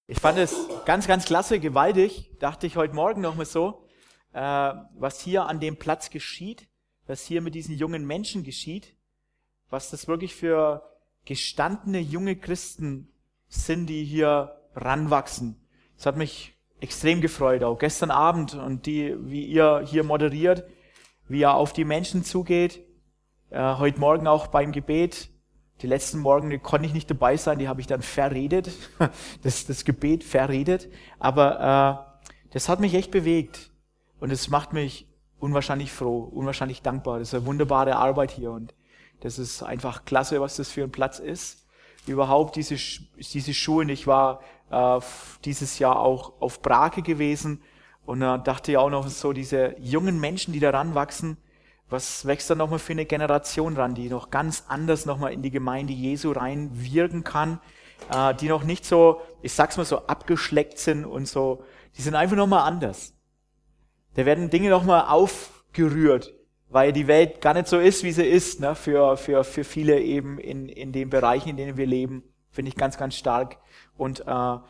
Ich fand es ganz, ganz klasse, gewaltig, dachte ich heute Morgen nochmal so, was hier an dem Platz geschieht, was hier mit diesen jungen Menschen geschieht, was das wirklich für gestandene junge Christen sind, die hier ranwachsen. Das hat mich extrem gefreut, auch gestern Abend und wie ihr hier moderiert, wie ihr auf die Menschen zugeht, heute Morgen auch beim Gebet. Die letzten Morgen konnte ich nicht dabei sein, die habe ich dann verredet, das Gebet verredet, aber das hat mich echt bewegt und es macht mich unwahrscheinlich froh, unwahrscheinlich dankbar. Das ist eine wunderbare Arbeit hier und das ist einfach klasse, was das für ein Platz ist. Überhaupt diese Schulen, ich war dieses Jahr auch auf Brake gewesen und dachte ja auch noch so, diese jungen Menschen, die da ranwachsen, was wächst da nochmal für eine Generation ran, die noch ganz anders nochmal in die Gemeinde Jesu reinwirken kann, die noch nicht so, ich sag's mal so, abgeschleckt sind und so, die sind einfach nochmal anders. Da werden Dinge nochmal aufgerührt, weil die Welt gar nicht so ist, wie sie ist, ne, für viele eben in den Bereichen, in denen wir leben, finde ich ganz, ganz stark und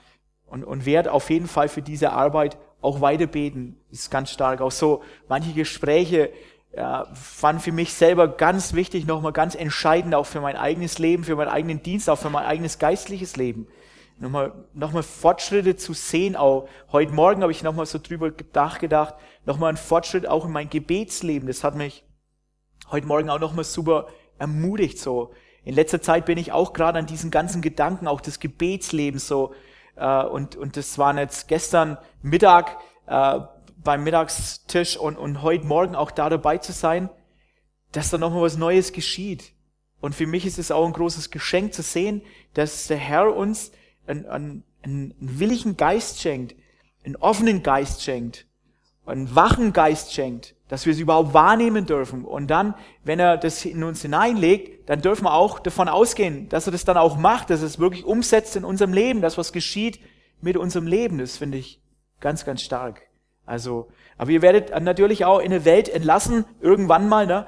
werde auf jeden Fall für diese Arbeit auch weiter beten, ist ganz stark. Auch so manche Gespräche, waren für mich selber ganz wichtig, nochmal ganz entscheidend, auch für mein eigenes Leben, für meinen eigenen Dienst, auch für mein eigenes geistliches Leben. Nochmal Fortschritte zu sehen, auch heute Morgen habe ich nochmal so drüber nachgedacht, nochmal ein Fortschritt auch in mein Gebetsleben, das hat mich heute Morgen auch nochmal super ermutigt, so. In letzter Zeit bin ich auch gerade an diesen ganzen Gedanken, auch des Gebetslebens, so, und das war jetzt gestern Mittag, beim Mittagstisch und heute Morgen auch da dabei zu sein, dass da nochmal was Neues geschieht. Und für mich ist es auch ein großes Geschenk zu sehen, dass der Herr uns einen willigen Geist schenkt, einen offenen Geist schenkt, einen wachen Geist schenkt, dass wir es überhaupt wahrnehmen dürfen. Und dann, wenn er das in uns hineinlegt, dann dürfen wir auch davon ausgehen, dass er das dann auch macht, dass er es wirklich umsetzt in unserem Leben, dass was geschieht mit unserem Leben. Das finde ich ganz, ganz stark. Also, aber ihr werdet natürlich auch in eine Welt entlassen, irgendwann mal, ne,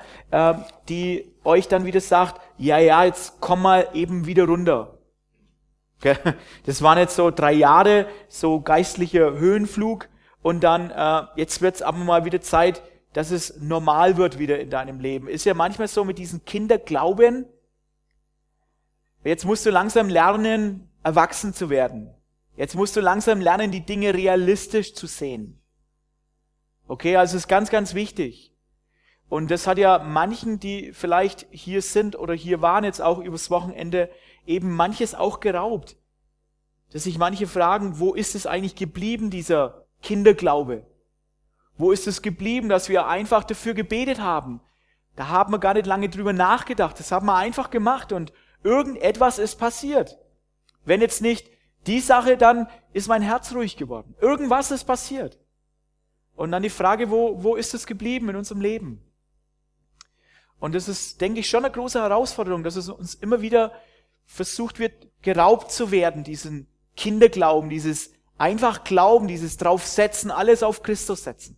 die euch dann wieder sagt, ja, jetzt komm mal eben wieder runter. Okay? Das waren jetzt so 3 Jahre, so geistlicher Höhenflug und dann, jetzt wird's aber mal wieder Zeit, dass es normal wird wieder in deinem Leben. Ist ja manchmal so mit diesen Kinderglauben, jetzt musst du langsam lernen, erwachsen zu werden. Jetzt musst du langsam lernen, die Dinge realistisch zu sehen. Okay, also es ist ganz, ganz wichtig. Und das hat ja manchen, die vielleicht hier sind oder hier waren jetzt auch übers Wochenende, eben manches auch geraubt. Dass sich manche fragen, wo ist es eigentlich geblieben, dieser Kinderglaube? Wo ist es geblieben, dass wir einfach dafür gebetet haben? Da haben wir gar nicht lange drüber nachgedacht. Das haben wir einfach gemacht und irgendetwas ist passiert. Wenn jetzt nicht die Sache, dann ist mein Herz ruhig geworden. Irgendwas ist passiert. Und dann die Frage, wo ist es geblieben in unserem Leben? Und das ist, denke ich, schon eine große Herausforderung, dass es uns immer wieder versucht wird, geraubt zu werden, diesen Kinderglauben, dieses einfach Glauben, dieses draufsetzen, alles auf Christus setzen.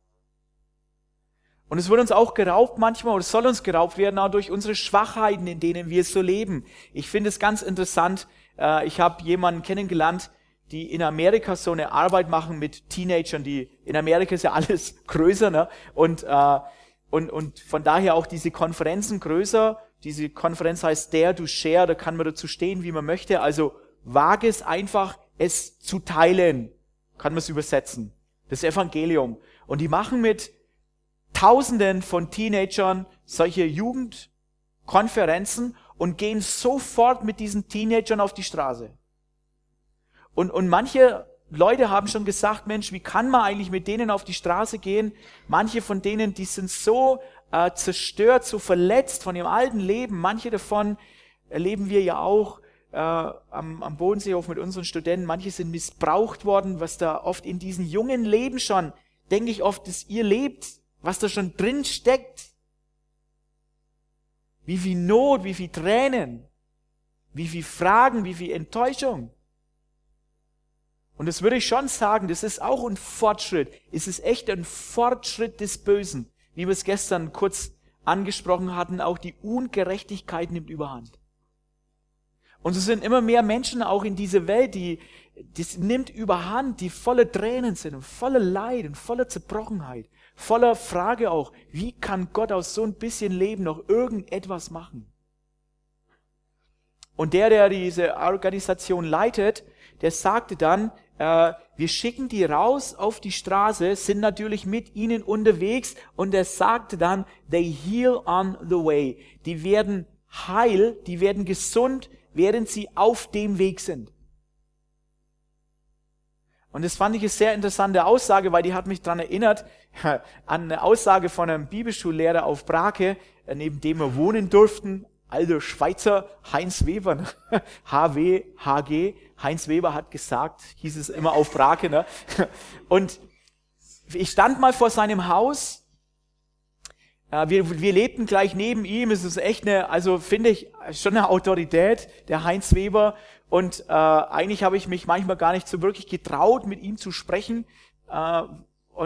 Und es wird uns auch geraubt manchmal, oder soll uns geraubt werden, auch durch unsere Schwachheiten, in denen wir so leben. Ich finde es ganz interessant, ich habe jemanden kennengelernt, die in Amerika so eine Arbeit machen mit Teenagern, die in Amerika ist ja alles größer, ne? Und von daher auch diese Konferenzen größer. Diese Konferenz heißt Dare to Share, da kann man dazu stehen, wie man möchte. Also wage es einfach, es zu teilen, kann man es übersetzen. Das Evangelium. Und die machen mit Tausenden von Teenagern solche Jugendkonferenzen und gehen sofort mit diesen Teenagern auf die Straße. Und manche Leute haben schon gesagt, Mensch, wie kann man eigentlich mit denen auf die Straße gehen? Manche von denen, die sind so zerstört, so verletzt von ihrem alten Leben. Manche davon erleben wir ja auch am Bodenseehof mit unseren Studenten. Manche sind missbraucht worden, was da oft in diesen jungen Leben schon, denke ich oft, dass ihr lebt, was da schon drin steckt. Wie viel Not, wie viel Tränen, wie viel Fragen, wie viel Enttäuschung. Und das würde ich schon sagen, das ist auch ein Fortschritt. Es ist echt ein Fortschritt des Bösen. Wie wir es gestern kurz angesprochen hatten, auch die Ungerechtigkeit nimmt Überhand. Und es sind immer mehr Menschen auch in dieser Welt, die das nimmt überhand, die voller Tränen sind und voller Leid und voller Zerbrochenheit, voller Frage auch, wie kann Gott aus so ein bisschen Leben noch irgendetwas machen? Und der diese Organisation leitet, der sagte dann, wir schicken die raus auf die Straße, sind natürlich mit ihnen unterwegs und er sagte dann, they heal on the way. Die werden heil, die werden gesund, während sie auf dem Weg sind. Und das fand ich eine sehr interessante Aussage, weil die hat mich daran erinnert, an eine Aussage von einem Bibelschullehrer auf Brake, neben dem wir wohnen durften, alter Schweizer Heinz Weber, ne? HG, Heinz Weber hat gesagt, hieß es immer auf Brake, ne? Und ich stand mal vor seinem Haus, wir lebten gleich neben ihm, es ist echt also finde ich, schon eine Autorität, der Heinz Weber, und eigentlich habe ich mich manchmal gar nicht so wirklich getraut, mit ihm zu sprechen, aber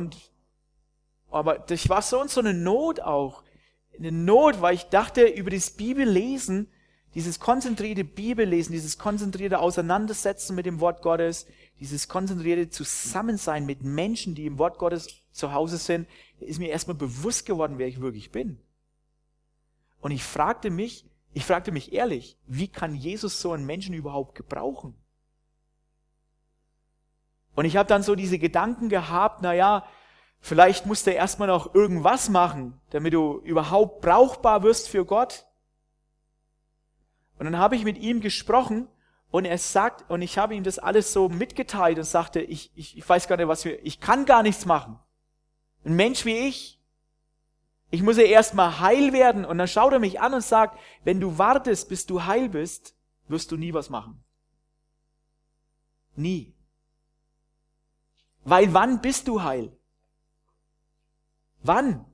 das war so eine Not auch, eine Not, weil ich dachte, über das Bibellesen, dieses konzentrierte Bibellesen, dieses konzentrierte Auseinandersetzen mit dem Wort Gottes, dieses konzentrierte Zusammensein mit Menschen, die im Wort Gottes zu Hause sind, ist mir erstmal bewusst geworden, wer ich wirklich bin. Und ich fragte mich ehrlich, wie kann Jesus so einen Menschen überhaupt gebrauchen? Und ich habe dann so diese Gedanken gehabt, vielleicht musst du erstmal noch irgendwas machen, damit du überhaupt brauchbar wirst für Gott. Und dann habe ich mit ihm gesprochen und ich habe ihm das alles so mitgeteilt und sagte, ich weiß gar nicht, ich kann gar nichts machen. Ein Mensch wie ich muss ja erstmal heil werden. Und dann schaut er mich an und sagt, wenn du wartest, bis du heil bist, wirst du nie was machen. Nie. Weil wann bist du heil? Wann?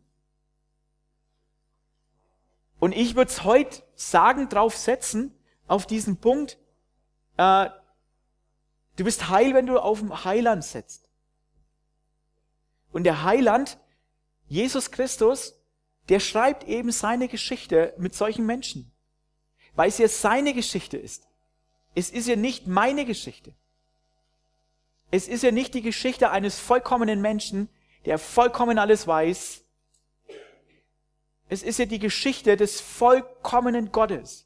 Und ich würde es heute sagen, drauf setzen, auf diesen Punkt, du bist heil, wenn du auf dem Heiland setzt. Und der Heiland, Jesus Christus, der schreibt eben seine Geschichte mit solchen Menschen. Weil es ja seine Geschichte ist. Es ist ja nicht meine Geschichte. Es ist ja nicht die Geschichte eines vollkommenen Menschen, der vollkommen alles weiß. Es ist ja die Geschichte des vollkommenen Gottes,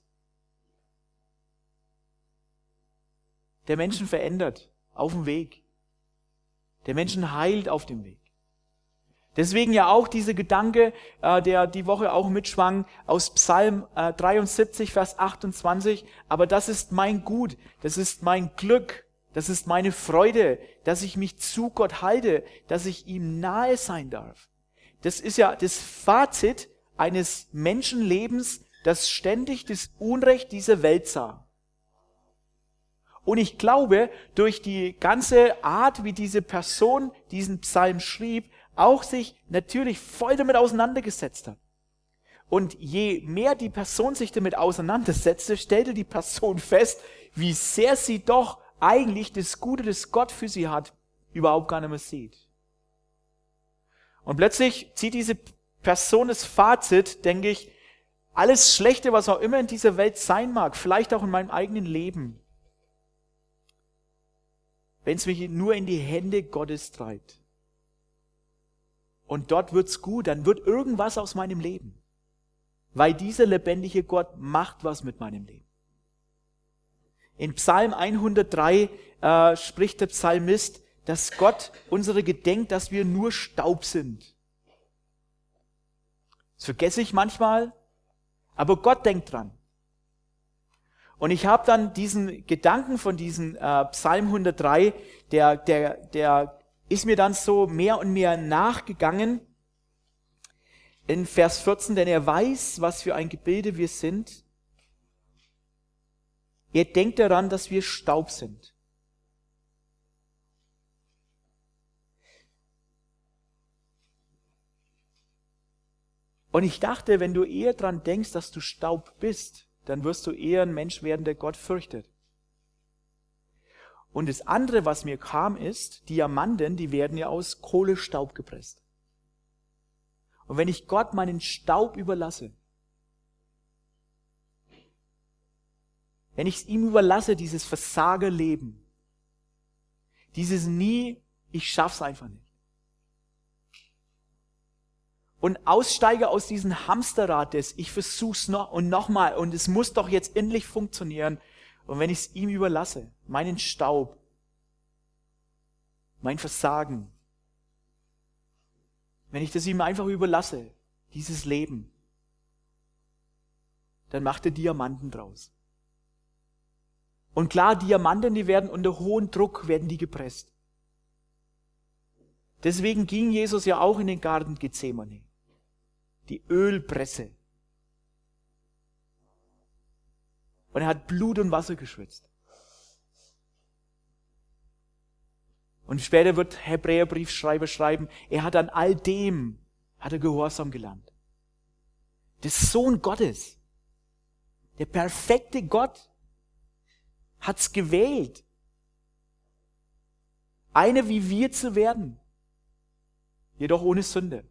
der Menschen verändert auf dem Weg, der Menschen heilt auf dem Weg. Deswegen ja auch dieser Gedanke, der die Woche auch mitschwang, aus Psalm 73, Vers 28, aber das ist mein Gut, das ist mein Glück, das ist meine Freude, dass ich mich zu Gott halte, dass ich ihm nahe sein darf. Das ist ja das Fazit eines Menschenlebens, das ständig das Unrecht dieser Welt sah. Und ich glaube, durch die ganze Art, wie diese Person diesen Psalm schrieb, auch sich natürlich voll damit auseinandergesetzt hat. Und je mehr die Person sich damit auseinandersetzte, stellte die Person fest, wie sehr sie doch eigentlich das Gute, das Gott für sie hat, überhaupt gar nicht mehr sieht. Und plötzlich zieht diese Person das Fazit, denke ich, alles Schlechte, was auch immer in dieser Welt sein mag, vielleicht auch in meinem eigenen Leben, wenn es mich nur in die Hände Gottes treibt. Und dort wird's gut, dann wird irgendwas aus meinem Leben. Weil dieser lebendige Gott macht was mit meinem Leben. In Psalm 103 spricht der Psalmist, dass Gott unsere gedenkt, dass wir nur Staub sind. Das vergesse ich manchmal, aber Gott denkt dran. Und ich habe dann diesen Gedanken von diesem Psalm 103, der ist mir dann so mehr und mehr nachgegangen. In Vers 14, denn er weiß, was für ein Gebilde wir sind. Er denkt daran, dass wir Staub sind. Und ich dachte, wenn du eher daran denkst, dass du Staub bist, dann wirst du eher ein Mensch werden, der Gott fürchtet. Und das andere, was mir kam, ist, Diamanten, die werden ja aus Kohlestaub gepresst. Und wenn ich Gott meinen Staub überlasse, wenn ich es ihm überlasse, dieses Versagerleben, Dieses nie, ich schaff's einfach nicht. Und aussteige aus diesem Hamsterrad des, ich versuch's noch und nochmal und es muss doch jetzt endlich funktionieren. Und wenn ich es ihm überlasse, meinen Staub, mein Versagen, wenn ich das ihm einfach überlasse, dieses Leben, dann macht er Diamanten draus. Und klar, Diamanten, die werden unter hohem Druck, werden die gepresst. Deswegen ging Jesus ja auch in den Garten Gethsemane. Die Ölpresse. Und er hat Blut und Wasser geschwitzt. Und später wird Hebräerbriefschreiber schreiben, er hat an all dem, hat er Gehorsam gelernt. Der Sohn Gottes, der perfekte Gott, hat's gewählt, einer wie wir zu werden, jedoch ohne Sünde.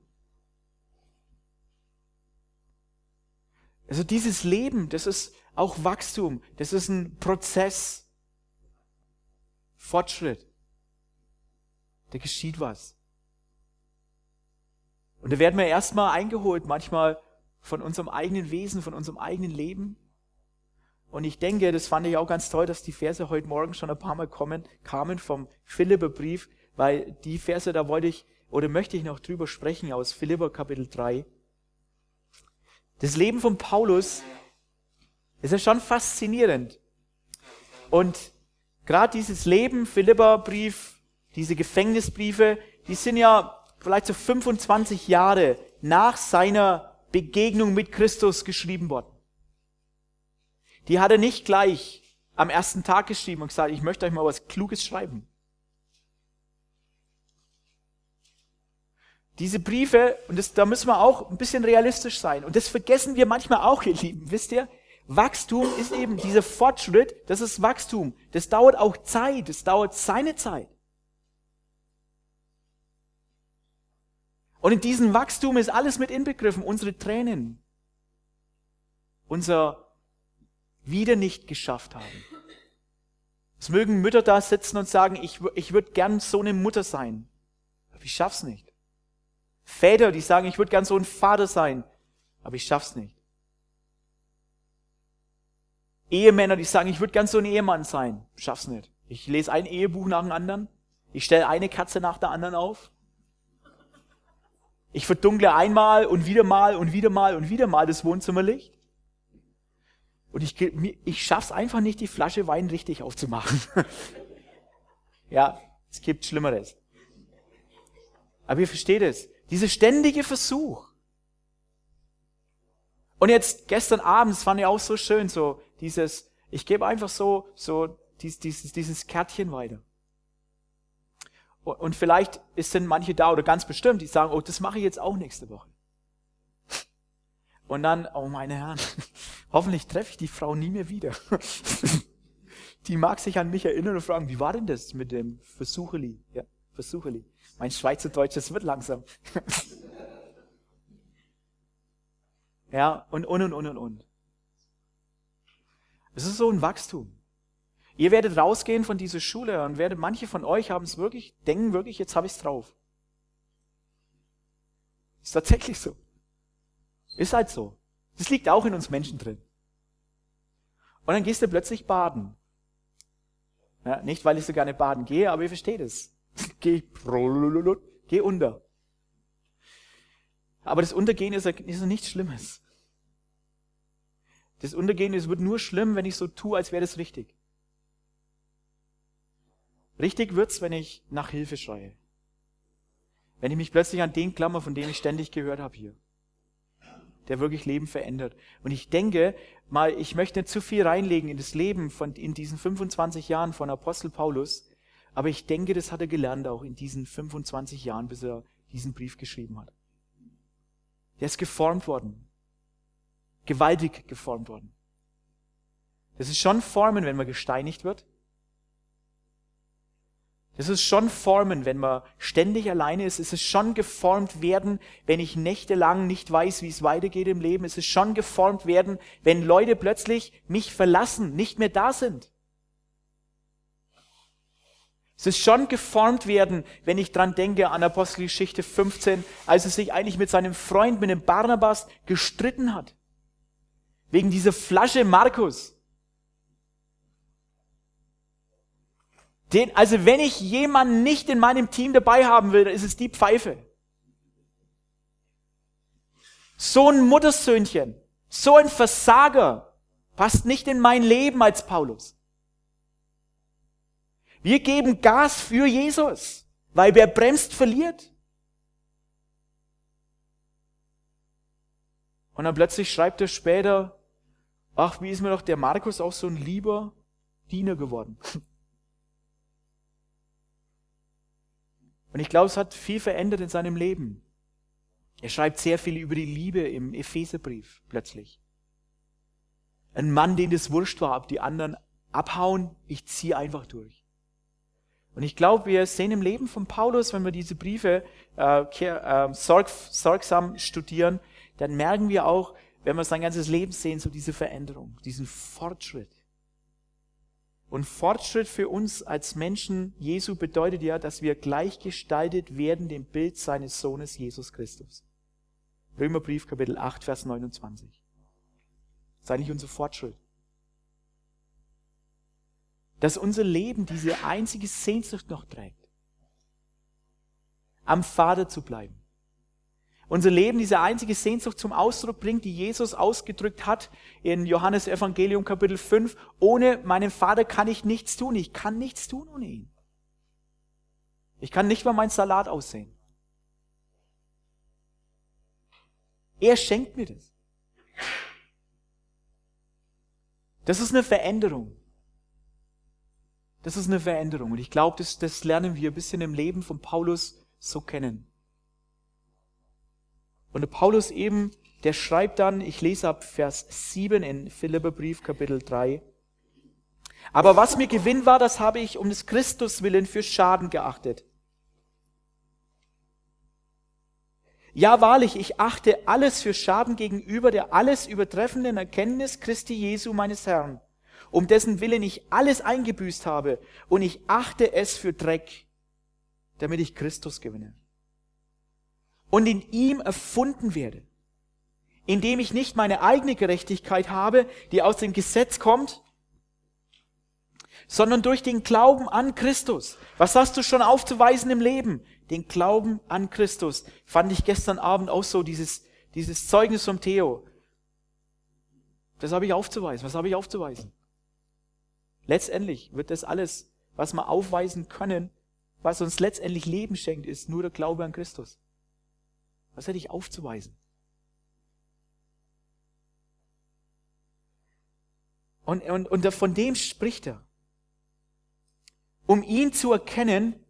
Also dieses Leben, das ist auch Wachstum, das ist ein Prozess, Fortschritt. Da geschieht was. Und da werden wir erstmal eingeholt, manchmal von unserem eigenen Wesen, von unserem eigenen Leben. Und ich denke, das fand ich auch ganz toll, dass die Verse heute Morgen schon ein paar Mal kamen vom Philipperbrief, weil die Verse, da möchte ich noch drüber sprechen aus Philipper Kapitel 3. Das Leben von Paulus ist ja schon faszinierend. Und gerade dieses Leben, Philipperbrief, diese Gefängnisbriefe, die sind ja vielleicht so 25 Jahre nach seiner Begegnung mit Christus geschrieben worden. Die hat er nicht gleich am ersten Tag geschrieben und gesagt, ich möchte euch mal was Kluges schreiben. Diese Briefe, und da müssen wir auch ein bisschen realistisch sein, und das vergessen wir manchmal auch, ihr Lieben, wisst ihr? Wachstum ist eben dieser Fortschritt, das ist Wachstum. Das dauert auch Zeit, das dauert seine Zeit. Und in diesem Wachstum ist alles mit inbegriffen, unsere Tränen, unser wieder nicht geschafft haben. Es mögen Mütter da sitzen und sagen, ich würde gern so eine Mutter sein, aber ich schaff's nicht. Väter, die sagen, ich würde gern so ein Vater sein, aber ich schaff's nicht. Ehemänner, die sagen, ich würde gern so ein Ehemann sein, schaff's nicht. Ich lese ein Ehebuch nach dem anderen, ich stelle eine Katze nach der anderen auf, ich verdunkle einmal und wieder mal und wieder mal und wieder mal das Wohnzimmerlicht. Und ich schaff's einfach nicht, die Flasche Wein richtig aufzumachen. Ja, es gibt Schlimmeres. Aber ihr versteht es. Dieser ständige Versuch. Und jetzt gestern Abend, das fand ich auch so schön, so ich gebe einfach dieses Kärtchen weiter. Und vielleicht sind manche da oder ganz bestimmt, die sagen, oh, das mache ich jetzt auch nächste Woche. Und dann, oh meine Herren, hoffentlich treffe ich die Frau nie mehr wieder. Die mag sich an mich erinnern und fragen, wie war denn das mit dem Versucheli? Ja, Versucheli. Mein Schweizerdeutsch, das wird langsam. Ja, und. Es ist so ein Wachstum. Ihr werdet rausgehen von dieser Schule und manche von euch denken wirklich, jetzt habe ich es drauf. Ist tatsächlich so. Ist halt so. Das liegt auch in uns Menschen drin. Und dann gehst du plötzlich baden. Ja, nicht, weil ich so gerne baden gehe, aber ihr versteht es. Geh unter. Aber das Untergehen ist ja nichts Schlimmes. Das Untergehen wird nur schlimm, wenn ich so tue, als wäre das richtig. Richtig wird's, wenn ich nach Hilfe schreie. Wenn ich mich plötzlich an den klammer, von dem ich ständig gehört habe hier. Der wirklich Leben verändert. Und ich denke mal, ich möchte nicht zu viel reinlegen in das Leben in diesen 25 Jahren von Apostel Paulus, aber ich denke, das hat er gelernt auch in diesen 25 Jahren, bis er diesen Brief geschrieben hat. Der ist geformt worden. Gewaltig geformt worden. Das ist schon Formen, wenn man gesteinigt wird. Das ist schon Formen, wenn man ständig alleine ist. Es ist schon geformt werden, wenn ich nächtelang nicht weiß, wie es weitergeht im Leben. Es ist schon geformt werden, wenn Leute plötzlich mich verlassen, nicht mehr da sind. Es ist schon geformt werden, wenn ich dran denke an Apostelgeschichte 15, als er sich eigentlich mit seinem Freund, mit dem Barnabas, gestritten hat. Wegen dieser Flasche Markus. Also wenn ich jemanden nicht in meinem Team dabei haben will, dann ist es die Pfeife. So ein Muttersöhnchen, so ein Versager passt nicht in mein Leben als Paulus. Wir geben Gas für Jesus, weil wer bremst, verliert. Und dann plötzlich schreibt er später, ach, wie ist mir doch der Markus auch so ein lieber Diener geworden. Und ich glaube, es hat viel verändert in seinem Leben. Er schreibt sehr viel über die Liebe im Epheserbrief plötzlich. Ein Mann, dem das wurscht war, ob die anderen abhauen, ich ziehe einfach durch. Und ich glaube, wir sehen im Leben von Paulus, wenn wir diese Briefe sorgsam studieren, dann merken wir auch, wenn wir sein ganzes Leben sehen, so diese Veränderung, diesen Fortschritt. Und Fortschritt für uns als Menschen Jesu bedeutet ja, dass wir gleichgestaltet werden dem Bild seines Sohnes Jesus Christus. Römerbrief, Kapitel 8, Vers 29. Das ist eigentlich unser Fortschritt. Dass unser Leben diese einzige Sehnsucht noch trägt, am Vater zu bleiben. Unser Leben diese einzige Sehnsucht zum Ausdruck bringt, die Jesus ausgedrückt hat in Johannes Evangelium Kapitel 5. Ohne meinen Vater kann ich nichts tun. Ich kann nichts tun ohne ihn. Ich kann nicht mal meinen Salat aussehen. Er schenkt mir das. Das ist eine Veränderung. Das ist eine Veränderung. Und ich glaube, das lernen wir ein bisschen im Leben von Paulus so kennen. Und der Paulus eben, der schreibt dann, ich lese ab Vers 7 in Philipperbrief, Kapitel 3. Aber was mir Gewinn war, das habe ich um des Christus willen für Schaden geachtet. Ja, wahrlich, ich achte alles für Schaden gegenüber der alles übertreffenden Erkenntnis Christi Jesu meines Herrn, um dessen Willen ich alles eingebüßt habe, und ich achte es für Dreck, damit ich Christus gewinne. Und in ihm erfunden werde, indem ich nicht meine eigene Gerechtigkeit habe, die aus dem Gesetz kommt, sondern durch den Glauben an Christus. Was hast du schon aufzuweisen im Leben? Den Glauben an Christus. Fand ich gestern Abend auch so, dieses Zeugnis vom Theo. Das habe ich aufzuweisen. Was habe ich aufzuweisen? Letztendlich wird das alles, was wir aufweisen können, was uns letztendlich Leben schenkt, ist nur der Glaube an Christus. Was hätte ich aufzuweisen? Und von dem spricht er. Um ihn zu erkennen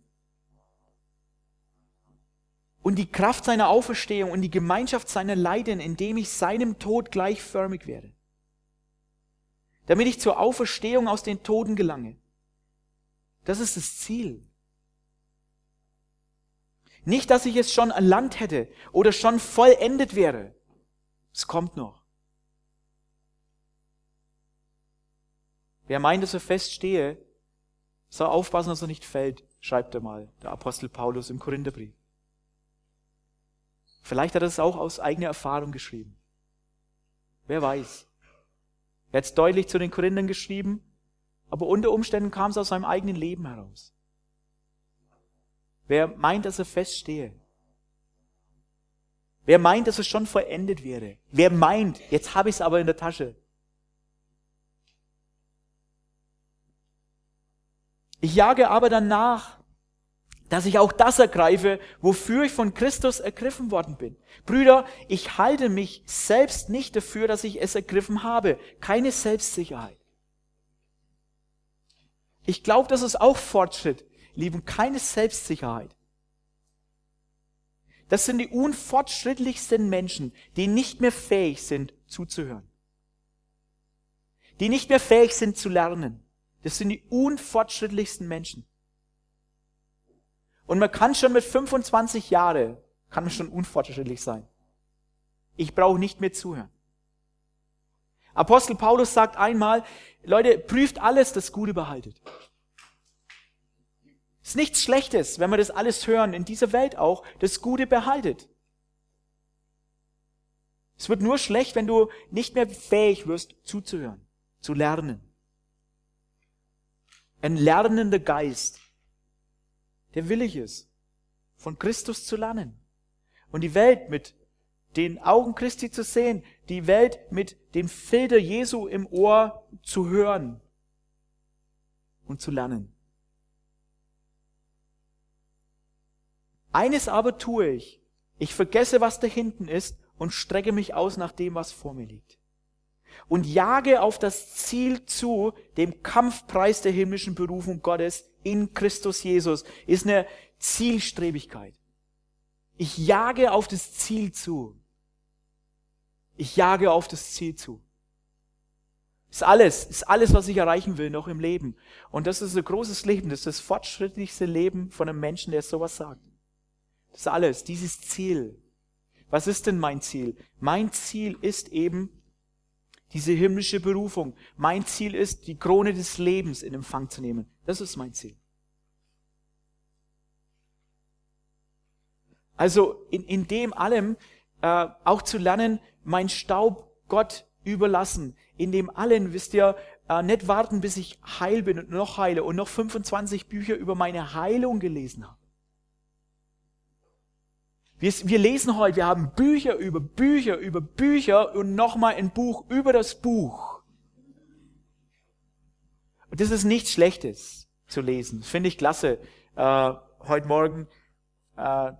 und die Kraft seiner Auferstehung und die Gemeinschaft seiner Leiden, indem ich seinem Tod gleichförmig werde. Damit ich zur Auferstehung aus den Toten gelange. Das ist das Ziel. Nicht, dass ich es schon erlangt hätte oder schon vollendet wäre. Es kommt noch. Wer meint, dass er feststehe, soll aufpassen, dass er nicht fällt, schreibt er mal, der Apostel Paulus im Korintherbrief. Vielleicht hat er es auch aus eigener Erfahrung geschrieben. Wer weiß. Er hat es deutlich zu den Korinthern geschrieben, aber unter Umständen kam es aus seinem eigenen Leben heraus. Wer meint, dass er feststehe? Wer meint, dass es schon vollendet wäre? Wer meint, jetzt habe ich es aber in der Tasche? Ich jage aber danach, dass ich auch das ergreife, wofür ich von Christus ergriffen worden bin. Brüder, ich halte mich selbst nicht dafür, dass ich es ergriffen habe. Keine Selbstsicherheit. Ich glaube, das ist auch Fortschritt. Lieben, keine Selbstsicherheit. Das sind die unfortschrittlichsten Menschen, die nicht mehr fähig sind, zuzuhören. Die nicht mehr fähig sind, zu lernen. Das sind die unfortschrittlichsten Menschen. Und man kann schon mit 25 Jahren, kann man schon unfortschrittlich sein. Ich brauche nicht mehr zuhören. Apostel Paulus sagt einmal, Leute, prüft alles, das Gute behaltet. ist nichts Schlechtes, wenn wir das alles hören, in dieser Welt auch, das Gute behaltet. Es wird nur schlecht, wenn du nicht mehr fähig wirst, zuzuhören, zu lernen. Ein lernender Geist, der willig ist, von Christus zu lernen und die Welt mit den Augen Christi zu sehen, die Welt mit dem Filter Jesu im Ohr zu hören und zu lernen. Eines aber tue ich vergesse, was da hinten ist und strecke mich aus nach dem, was vor mir liegt. Und jage auf das Ziel zu, dem Kampfpreis der himmlischen Berufung Gottes in Christus Jesus. Ist eine Zielstrebigkeit. Ich jage auf das Ziel zu. Ich jage auf das Ziel zu. Ist alles, was ich erreichen will, noch im Leben. Und das ist ein großes Leben, das ist das fortschrittlichste Leben von einem Menschen, der sowas sagt. Das ist alles, dieses Ziel. Was ist denn mein Ziel? Mein Ziel ist eben diese himmlische Berufung. Mein Ziel ist, die Krone des Lebens in Empfang zu nehmen. Das ist mein Ziel. Also in dem allem auch zu lernen, mein Staub Gott überlassen. In dem allen, wisst ihr, nicht warten, bis ich heil bin und noch heile und noch 25 Bücher über meine Heilung gelesen habe. Wir lesen heute, wir haben Bücher über Bücher und nochmal ein Buch über das Buch. Und das ist nichts Schlechtes zu lesen. Das finde ich klasse. Heute Morgen, deinen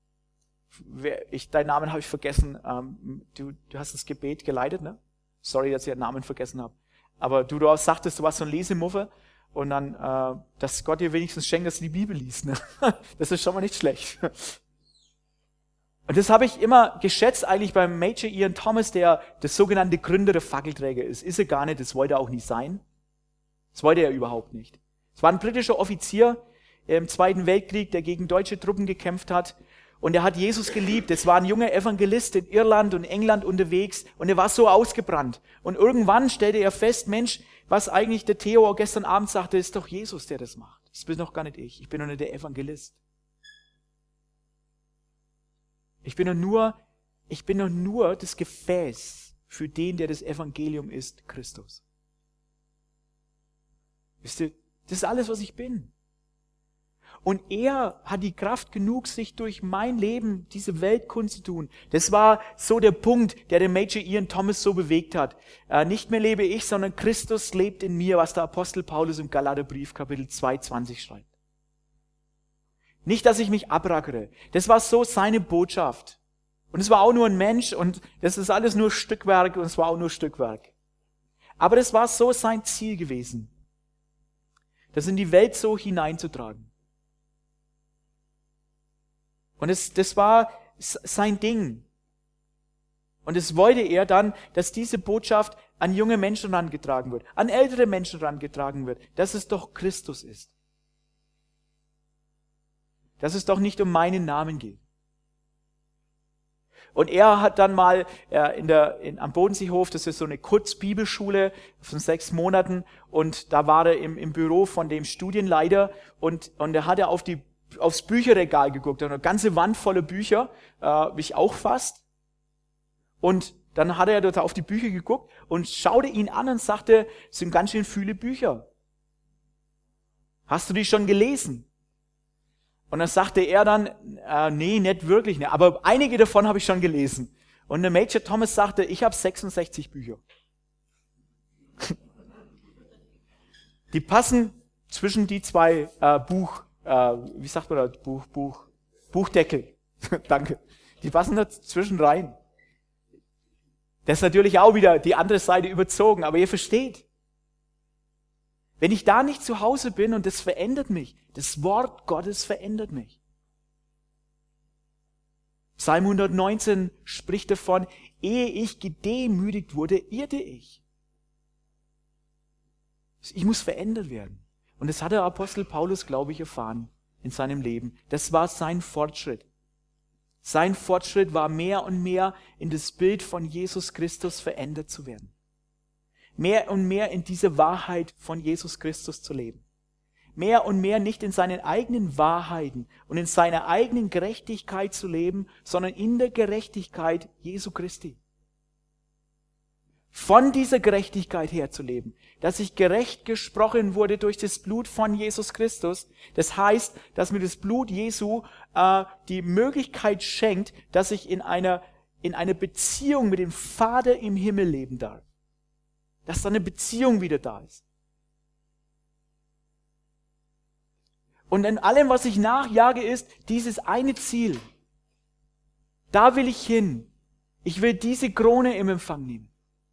Namen habe ich vergessen. Du hast das Gebet geleitet, ne? Sorry, dass ich den Namen vergessen habe. Aber du sagtest, du warst so ein Lesemuffe und dann, dass Gott dir wenigstens schenkt, dass du die Bibel liest. Ne? Das ist schon mal nicht schlecht. Und das habe ich immer geschätzt eigentlich beim Major Ian Thomas, der das sogenannte Gründer der Fackelträger ist. Ist er gar nicht, das wollte er auch nicht sein. Das wollte er überhaupt nicht. Es war ein britischer Offizier im Zweiten Weltkrieg, der gegen deutsche Truppen gekämpft hat. Und er hat Jesus geliebt. Es war ein junger Evangelist in Irland und England unterwegs und er war so ausgebrannt. Und irgendwann stellte er fest, Mensch, was eigentlich der Theo gestern Abend sagte, ist doch Jesus, der das macht. Das bin doch gar nicht ich. Ich bin doch nicht der Evangelist. Ich bin doch nur das Gefäß für den, der das Evangelium ist, Christus. Wisst ihr, das ist alles, was ich bin. Und er hat die Kraft genug, sich durch mein Leben diese Welt kundzutun. Das war so der Punkt, der den Major Ian Thomas so bewegt hat. Nicht mehr lebe ich, sondern Christus lebt in mir, was der Apostel Paulus im Galaterbrief Kapitel 2,20 schreibt. Nicht, dass ich mich abrackere. Das war so seine Botschaft. Und es war auch nur ein Mensch und das ist alles nur Stückwerk und es war auch nur Stückwerk. Aber das war so sein Ziel gewesen, das in die Welt so hineinzutragen. Und das war sein Ding. Und es wollte er dann, dass diese Botschaft an junge Menschen herangetragen wird, an ältere Menschen herangetragen wird, dass es doch Christus ist. Dass es doch nicht um meinen Namen geht. Und er hat dann mal am Bodenseehof, das ist so eine Kurzbibelschule von 6 Monaten, und da war er im Büro von dem Studienleiter und er hat aufs Bücherregal geguckt, eine ganze Wand voller Bücher, ich auch fast. Und dann hat er dort auf die Bücher geguckt und schaute ihn an und sagte, es sind ganz schön viele Bücher. Hast du die schon gelesen? Und dann sagte er dann, nee, nicht wirklich, ne, aber einige davon habe ich schon gelesen. Und der Major Thomas sagte, ich habe 66 Bücher. Die passen zwischen die zwei wie sagt man das? Buchdeckel. Danke. Die passen dazwischen rein. Das ist natürlich auch wieder die andere Seite überzogen, aber ihr versteht. Wenn ich da nicht zu Hause bin und das verändert mich, das Wort Gottes verändert mich. Psalm 119 spricht davon, ehe ich gedemütigt wurde, irrte ich. Ich muss verändert werden. Und das hat der Apostel Paulus, glaube ich, erfahren in seinem Leben. Das war sein Fortschritt. Sein Fortschritt war mehr und mehr in das Bild von Jesus Christus verändert zu werden. Mehr und mehr in diese Wahrheit von Jesus Christus zu leben. mehr und mehr nicht in seinen eigenen Wahrheiten und in seiner eigenen Gerechtigkeit zu leben, sondern in der Gerechtigkeit Jesu Christi. Von dieser Gerechtigkeit her zu leben, dass ich gerecht gesprochen wurde durch das Blut von Jesus Christus. Das heißt, dass mir das Blut Jesu die Möglichkeit schenkt, dass ich in einer Beziehung mit dem Vater im Himmel leben darf. Dass da eine Beziehung wieder da ist. Und in allem, was ich nachjage, ist dieses eine Ziel. Da will ich hin. Ich will diese Krone im Empfang nehmen.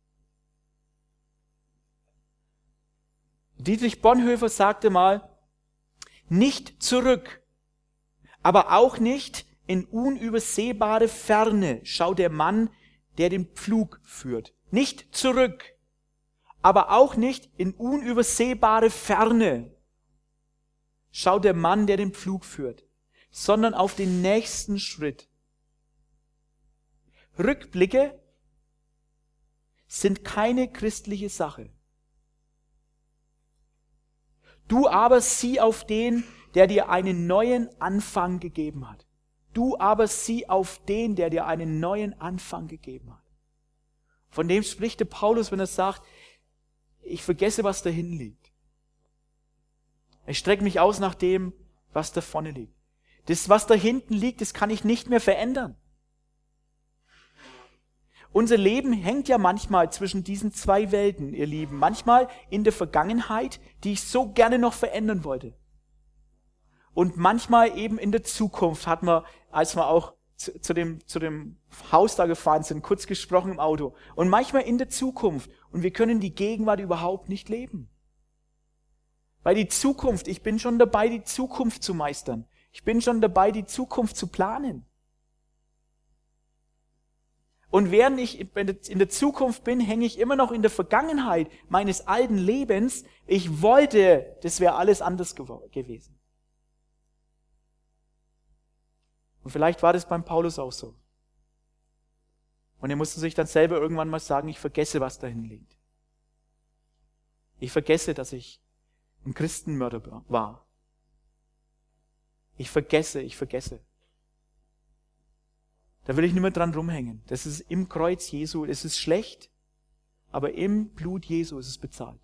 Dietrich Bonhoeffer sagte mal, nicht zurück, aber auch nicht in unübersehbare Ferne schaut der Mann, der den Pflug führt. Nicht zurück, aber auch nicht in unübersehbare Ferne schaut der Mann, der den Pflug führt, sondern auf den nächsten Schritt. Rückblicke sind keine christliche Sache. Du aber sieh auf den, der dir einen neuen Anfang gegeben hat. Du aber sieh auf den, der dir einen neuen Anfang gegeben hat. Von dem spricht der Paulus, wenn er sagt, ich vergesse, was dahin liegt. Ich strecke mich aus nach dem, was da vorne liegt. Das, was da hinten liegt, das kann ich nicht mehr verändern. Unser Leben hängt ja manchmal zwischen diesen zwei Welten, ihr Lieben. Manchmal in der Vergangenheit, die ich so gerne noch verändern wollte. Und manchmal eben in der Zukunft hat man, als wir auch zu dem Haus da gefahren sind, kurz gesprochen im Auto. Und manchmal in der Zukunft. Und wir können die Gegenwart überhaupt nicht leben. Weil die Zukunft, ich bin schon dabei, die Zukunft zu meistern. Ich bin schon dabei, die Zukunft zu planen. Und während ich in der Zukunft bin, hänge ich immer noch in der Vergangenheit meines alten Lebens. Ich wollte, das wäre alles anders gewesen. Und vielleicht war das beim Paulus auch so. Und er musste sich dann selber irgendwann mal sagen, ich vergesse, was dahin liegt. Ich vergesse, dass ich ein Christenmörder war. Ich vergesse. Da will ich nicht mehr dran rumhängen. Das ist im Kreuz Jesu, es ist schlecht, aber im Blut Jesu ist es bezahlt.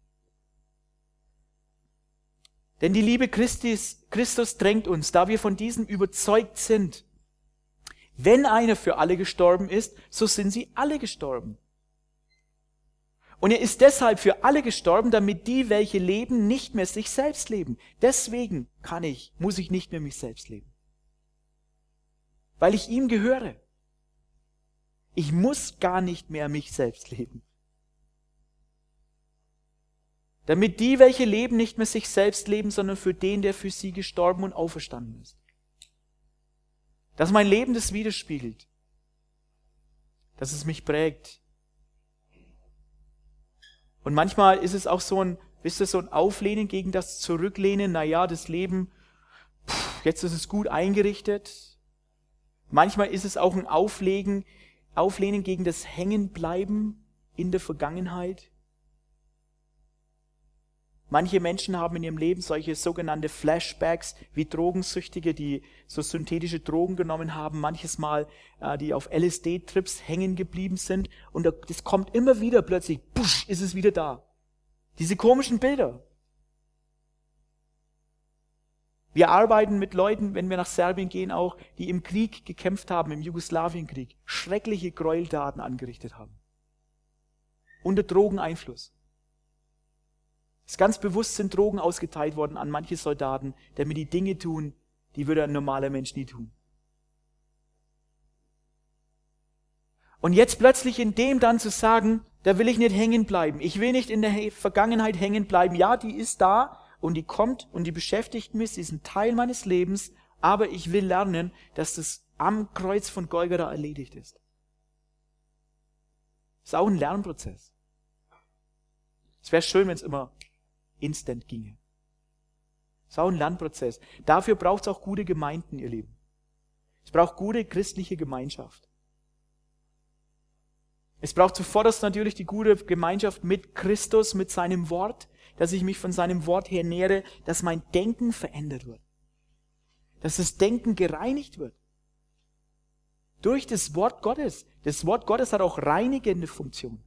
Denn die Liebe Christus drängt uns, da wir von diesem überzeugt sind. Wenn einer für alle gestorben ist, so sind sie alle gestorben. Und er ist deshalb für alle gestorben, damit die, welche leben, nicht mehr sich selbst leben. Deswegen muss ich nicht mehr mich selbst leben. Weil ich ihm gehöre. Ich muss gar nicht mehr mich selbst leben. Damit die, welche leben, nicht mehr sich selbst leben, sondern für den, der für sie gestorben und auferstanden ist. Dass mein Leben das widerspiegelt. Dass es mich prägt. Und manchmal ist es auch so ein Auflehnen gegen das Zurücklehnen. Naja, das Leben, jetzt ist es gut eingerichtet. Manchmal ist es auch ein Auflehnen gegen das Hängenbleiben in der Vergangenheit. Manche Menschen haben in ihrem Leben solche sogenannte Flashbacks wie Drogensüchtige, die so synthetische Drogen genommen haben, manches Mal, die auf LSD-Trips hängen geblieben sind. Und das kommt immer wieder plötzlich, pusch, ist es wieder da. Diese komischen Bilder. Wir arbeiten mit Leuten, wenn wir nach Serbien gehen auch, die im Krieg gekämpft haben, im Jugoslawienkrieg, schreckliche Gräueltaten angerichtet haben. Unter Drogeneinfluss. Es ganz bewusst sind Drogen ausgeteilt worden an manche Soldaten, damit die Dinge tun, die würde ein normaler Mensch nie tun. Und jetzt plötzlich in dem dann zu sagen, da will ich nicht hängen bleiben. Ich will nicht in der Vergangenheit hängen bleiben. Ja, die ist da und die kommt und die beschäftigt mich, sie ist ein Teil meines Lebens, aber ich will lernen, dass das am Kreuz von Golgatha erledigt ist. Das ist auch ein Lernprozess. Es wäre schön, wenn es immer instant ginge. Das ist auch ein Lernprozess. Dafür braucht es auch gute Gemeinden, ihr Lieben. Es braucht gute christliche Gemeinschaft. Es braucht zuvorderst natürlich die gute Gemeinschaft mit Christus, mit seinem Wort. dass ich mich von seinem Wort her nähere, dass mein Denken verändert wird. Dass das Denken gereinigt wird. Durch das Wort Gottes. Das Wort Gottes hat auch reinigende Funktion.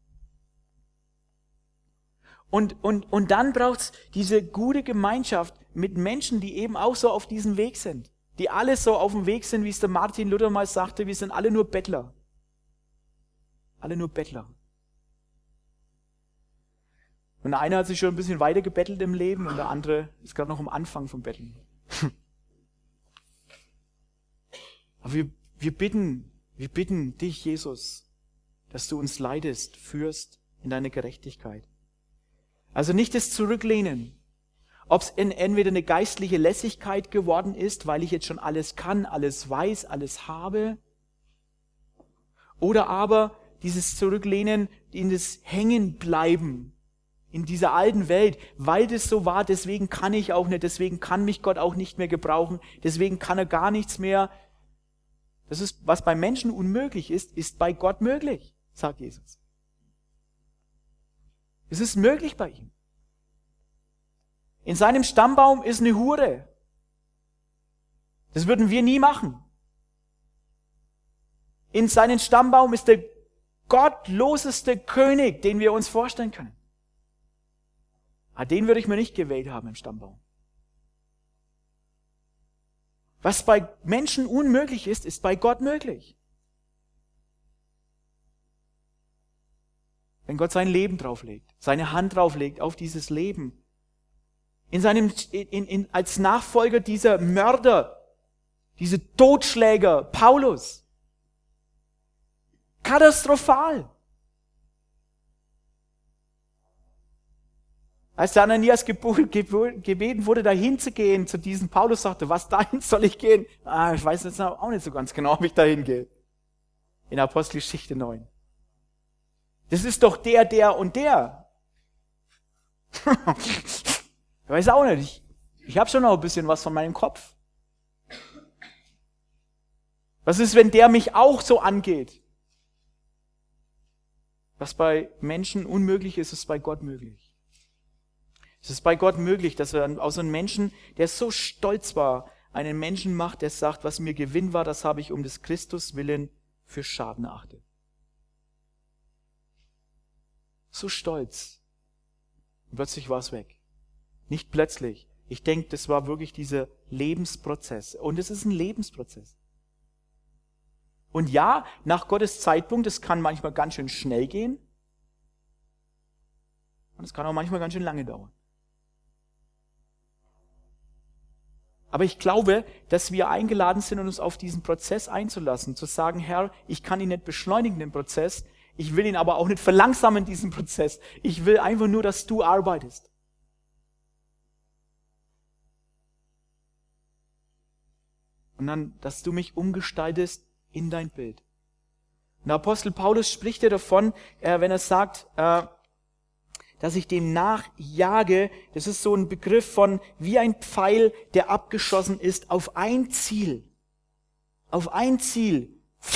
Und dann braucht's diese gute Gemeinschaft mit Menschen, die eben auch so auf diesem Weg sind. Die alle so auf dem Weg sind, wie es der Martin Luther mal sagte, wir sind alle nur Bettler. Alle nur Bettler. Und der eine hat sich schon ein bisschen weiter gebettelt im Leben und der andere ist gerade noch am Anfang vom Betteln. Aber wir bitten dich, Jesus, dass du uns leitest, führst in deine Gerechtigkeit. Also nicht das Zurücklehnen. Ob es entweder eine geistliche Lässigkeit geworden ist, weil ich jetzt schon alles kann, alles weiß, alles habe, oder aber dieses Zurücklehnen in das Hängenbleiben in dieser alten Welt, weil das so war, deswegen kann ich auch nicht, deswegen kann mich Gott auch nicht mehr gebrauchen, deswegen kann er gar nichts mehr. Das ist, was bei Menschen unmöglich ist bei Gott möglich, sagt Jesus. Es ist möglich bei ihm. In seinem Stammbaum ist eine Hure. Das würden wir nie machen. In seinem Stammbaum ist der gottloseste König, den wir uns vorstellen können. Aber den würde ich mir nicht gewählt haben im Stammbaum. Was bei Menschen unmöglich ist bei Gott möglich. Wenn Gott sein Leben drauflegt, seine Hand drauflegt auf dieses Leben, als Nachfolger dieser Mörder, diese Totschläger, Paulus. Katastrophal. Als der Ananias gebeten wurde, dahin zu gehen, zu diesem Paulus sagte, was dahin soll ich gehen? Ich weiß jetzt auch nicht so ganz genau, ob ich dahin gehe. In Apostelgeschichte 9. Das ist doch der und der. Ich weiß auch nicht. Ich habe schon noch ein bisschen was von meinem Kopf. Was ist, wenn der mich auch so angeht? Was bei Menschen unmöglich ist, ist bei Gott möglich. Es ist bei Gott möglich, dass er aus einem Menschen, der so stolz war, einen Menschen macht, der sagt, was mir Gewinn war, das habe ich um des Christus willen für Schaden erachtet. So stolz. Und plötzlich war es weg. Nicht plötzlich. Ich denke, das war wirklich dieser Lebensprozess. Und es ist ein Lebensprozess. Und ja, nach Gottes Zeitpunkt, das kann manchmal ganz schön schnell gehen. Und es kann auch manchmal ganz schön lange dauern. Aber ich glaube, dass wir eingeladen sind, uns auf diesen Prozess einzulassen. Zu sagen, Herr, ich kann ihn nicht beschleunigen, den Prozess. Ich will ihn aber auch nicht verlangsamen, diesen Prozess. Ich will einfach nur, dass du arbeitest. Und dann, dass du mich umgestaltest in dein Bild. Und der Apostel Paulus spricht ja davon, wenn er sagt, dass ich dem nachjage. Das ist so ein Begriff von wie ein Pfeil, der abgeschossen ist auf ein Ziel. Auf ein Ziel.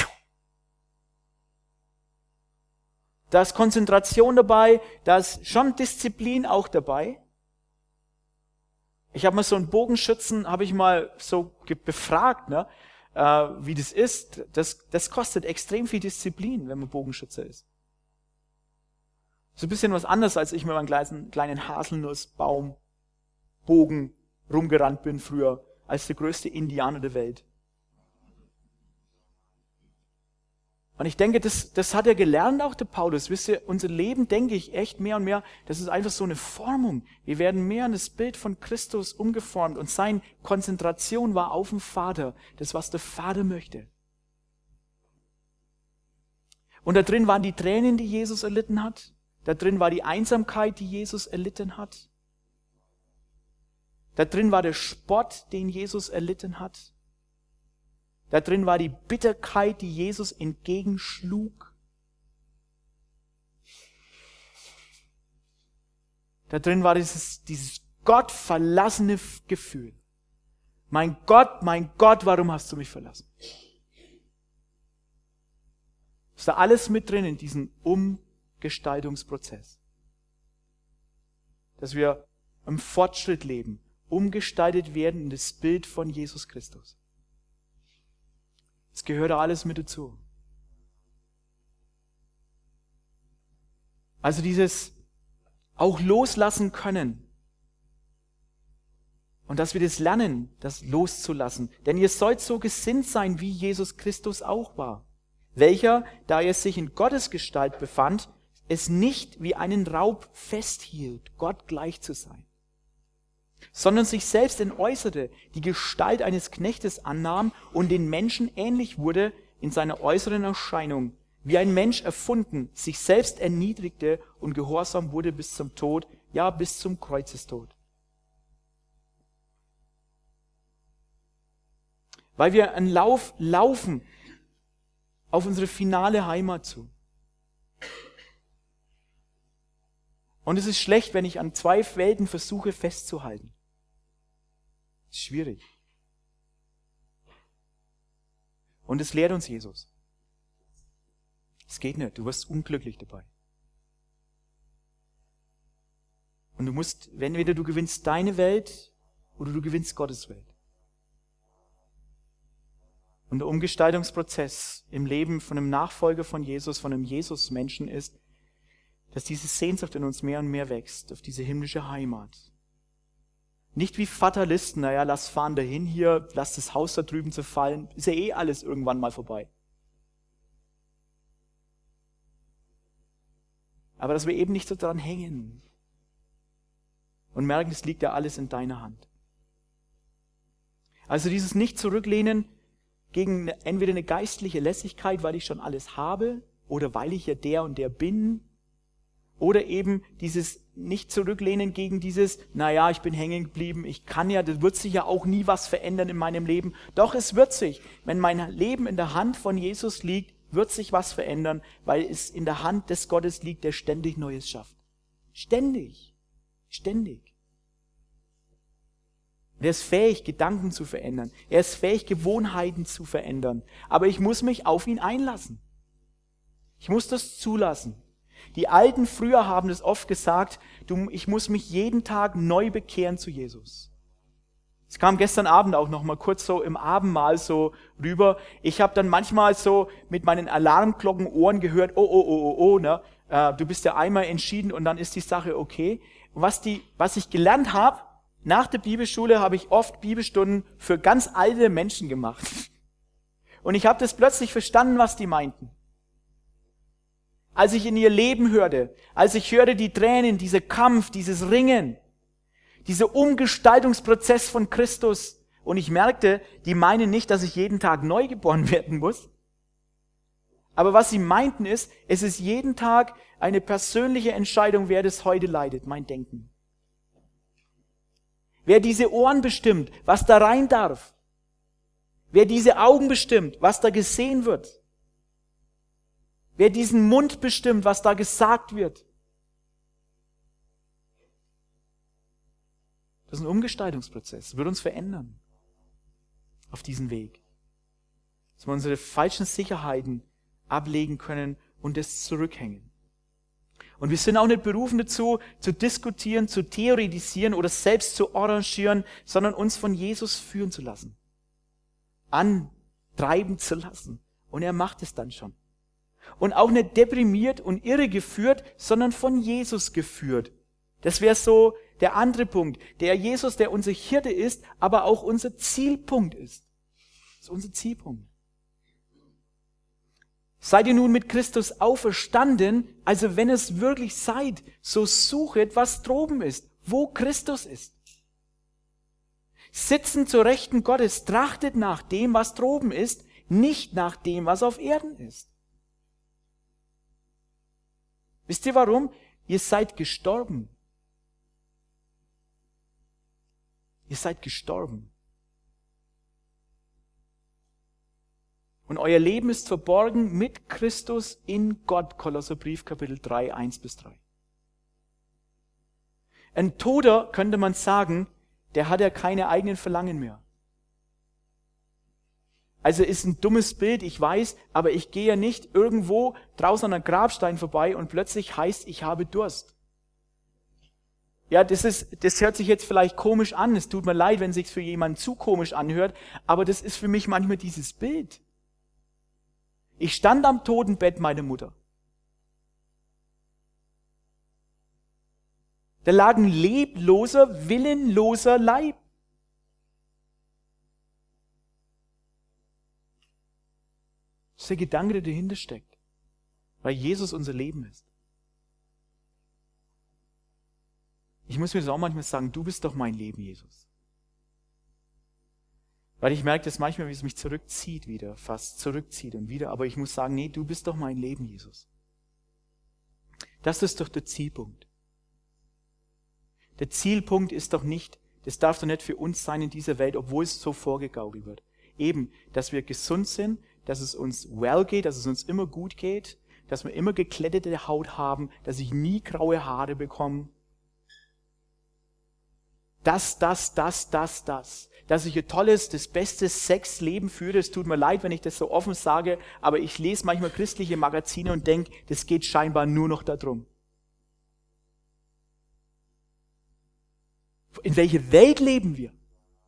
Da ist Konzentration dabei, da ist schon Disziplin auch dabei. Ich habe mal so einen Bogenschützen, habe ich mal so befragt, ne, wie das ist. Das kostet extrem viel Disziplin, wenn man Bogenschütze ist. So ein bisschen was anderes, als ich mit meinem kleinen Haselnussbaum Bogen rumgerannt bin früher, als der größte Indianer der Welt. Und ich denke, das hat er gelernt, auch der Paulus. Wisst ihr, unser Leben, denke ich, echt mehr und mehr, das ist einfach so eine Formung. Wir werden mehr in das Bild von Christus umgeformt und seine Konzentration war auf den Vater, das, was der Vater möchte. Und da drin waren die Tränen, die Jesus erlitten hat. Da drin war die Einsamkeit, die Jesus erlitten hat. Da drin war der Spott, den Jesus erlitten hat. Da drin war die Bitterkeit, die Jesus entgegenschlug. Da drin war dieses gottverlassene Gefühl. Mein Gott, warum hast du mich verlassen? Ist da alles mit drin in diesem Umgestaltungsprozess. dass wir im Fortschritt leben, umgestaltet werden in das Bild von Jesus Christus. Es gehört alles mit dazu. Also dieses auch loslassen können. Und dass wir das lernen, das loszulassen. Denn ihr sollt so gesinnt sein, wie Jesus Christus auch war. Welcher, da er sich in Gottes Gestalt befand, es nicht wie einen Raub festhielt, Gott gleich zu sein, sondern sich selbst entäußerte, die Gestalt eines Knechtes annahm und den Menschen ähnlich wurde in seiner äußeren Erscheinung, wie ein Mensch erfunden, sich selbst erniedrigte und gehorsam wurde bis zum Tod, ja bis zum Kreuzestod. Weil wir einen Lauf laufen auf unsere finale Heimat zu. Und es ist schlecht, wenn ich an zwei Welten versuche festzuhalten. Das ist schwierig. Und es lehrt uns Jesus. Es geht nicht, du wirst unglücklich dabei. Und du musst, entweder du gewinnst deine Welt oder du gewinnst Gottes Welt. Und der Umgestaltungsprozess im Leben von einem Nachfolger von Jesus, von einem Jesus-Menschen ist, dass diese Sehnsucht in uns mehr und mehr wächst, auf diese himmlische Heimat. Nicht wie Fatalisten, naja, lass fahren dahin hier, lass das Haus da drüben zerfallen, ist ja eh alles irgendwann mal vorbei. Aber dass wir eben nicht so dran hängen und merken, es liegt ja alles in deiner Hand. Also dieses Nicht-Zurücklehnen gegen entweder eine geistliche Lässigkeit, weil ich schon alles habe, oder weil ich ja der und der bin, oder eben dieses Nicht-Zurücklehnen gegen dieses, naja, ich bin hängen geblieben, ich kann ja, das wird sich ja auch nie was verändern in meinem Leben. Doch es wird sich, wenn mein Leben in der Hand von Jesus liegt, wird sich was verändern, weil es in der Hand des Gottes liegt, der ständig Neues schafft. Ständig. Ständig. Er ist fähig, Gedanken zu verändern. Er ist fähig, Gewohnheiten zu verändern. Aber ich muss mich auf ihn einlassen. Ich muss das zulassen. Die Alten früher haben es oft gesagt, ich muss mich jeden Tag neu bekehren zu Jesus. Es kam gestern Abend auch noch mal kurz so im Abendmahl so rüber. Ich habe dann manchmal so mit meinen Alarmglockenohren gehört, oh, ne? Du bist ja einmal entschieden und dann ist die Sache okay. Und was ich gelernt habe, nach der Bibelschule habe ich oft Bibelstunden für ganz alte Menschen gemacht. Und ich habe das plötzlich verstanden, was die meinten. Als ich in ihr Leben hörte, als ich hörte die Tränen, dieser Kampf, dieses Ringen, dieser Umgestaltungsprozess von Christus. Und ich merkte, die meinen nicht, dass ich jeden Tag neu geboren werden muss. Aber was sie meinten ist, es ist jeden Tag eine persönliche Entscheidung, wer das heute leitet, mein Denken. Wer diese Ohren bestimmt, was da rein darf. Wer diese Augen bestimmt, was da gesehen wird. Wer diesen Mund bestimmt, was da gesagt wird. Das ist ein Umgestaltungsprozess, wird uns verändern auf diesen Weg. Dass wir unsere falschen Sicherheiten ablegen können und es zurückhängen. Und wir sind auch nicht berufen dazu, zu diskutieren, zu theoretisieren oder selbst zu arrangieren, sondern uns von Jesus führen zu lassen. Antreiben zu lassen. Und er macht es dann schon. Und auch nicht deprimiert und irregeführt, sondern von Jesus geführt. Das wäre so der andere Punkt. Der Jesus, der unser Hirte ist, aber auch unser Zielpunkt ist. Das ist unser Zielpunkt. Seid ihr nun mit Christus auferstanden, also wenn es wirklich seid, so suchet, was droben ist, wo Christus ist. Sitzen zur Rechten Gottes, trachtet nach dem, was droben ist, nicht nach dem, was auf Erden ist. Wisst ihr warum? Ihr seid gestorben. Ihr seid gestorben. Und euer Leben ist verborgen mit Christus in Gott. Kolosserbrief, Kapitel 3, 1-3. Ein Toter, könnte man sagen, der hat ja keine eigenen Verlangen mehr. Also ist ein dummes Bild, ich weiß, aber ich gehe ja nicht irgendwo draußen an einem Grabstein vorbei und plötzlich heißt, ich habe Durst. Ja, das hört sich jetzt vielleicht komisch an. Es tut mir leid, wenn es sich für jemanden zu komisch anhört, aber das ist für mich manchmal dieses Bild. Ich stand am Totenbett meiner Mutter. Da lag ein lebloser, willenloser Leib. Das ist der Gedanke, der dahinter steckt, weil Jesus unser Leben ist. Ich muss mir das auch manchmal sagen, du bist doch mein Leben, Jesus. Weil ich merke das manchmal, wie es mich zurückzieht wieder, fast zurückzieht und wieder. Aber ich muss sagen, nee, du bist doch mein Leben, Jesus. Das ist doch der Zielpunkt. Der Zielpunkt ist doch nicht, das darf doch nicht für uns sein in dieser Welt, obwohl es so vorgegaukelt wird. Eben, dass wir gesund sind, dass es uns well geht, dass es uns immer gut geht, dass wir immer gekletterte Haut haben, dass ich nie graue Haare bekomme. Dass ich ein tolles, das beste Sexleben führe. Es tut mir leid, wenn ich das so offen sage, aber ich lese manchmal christliche Magazine und denke, das geht scheinbar nur noch darum. In welcher Welt leben wir?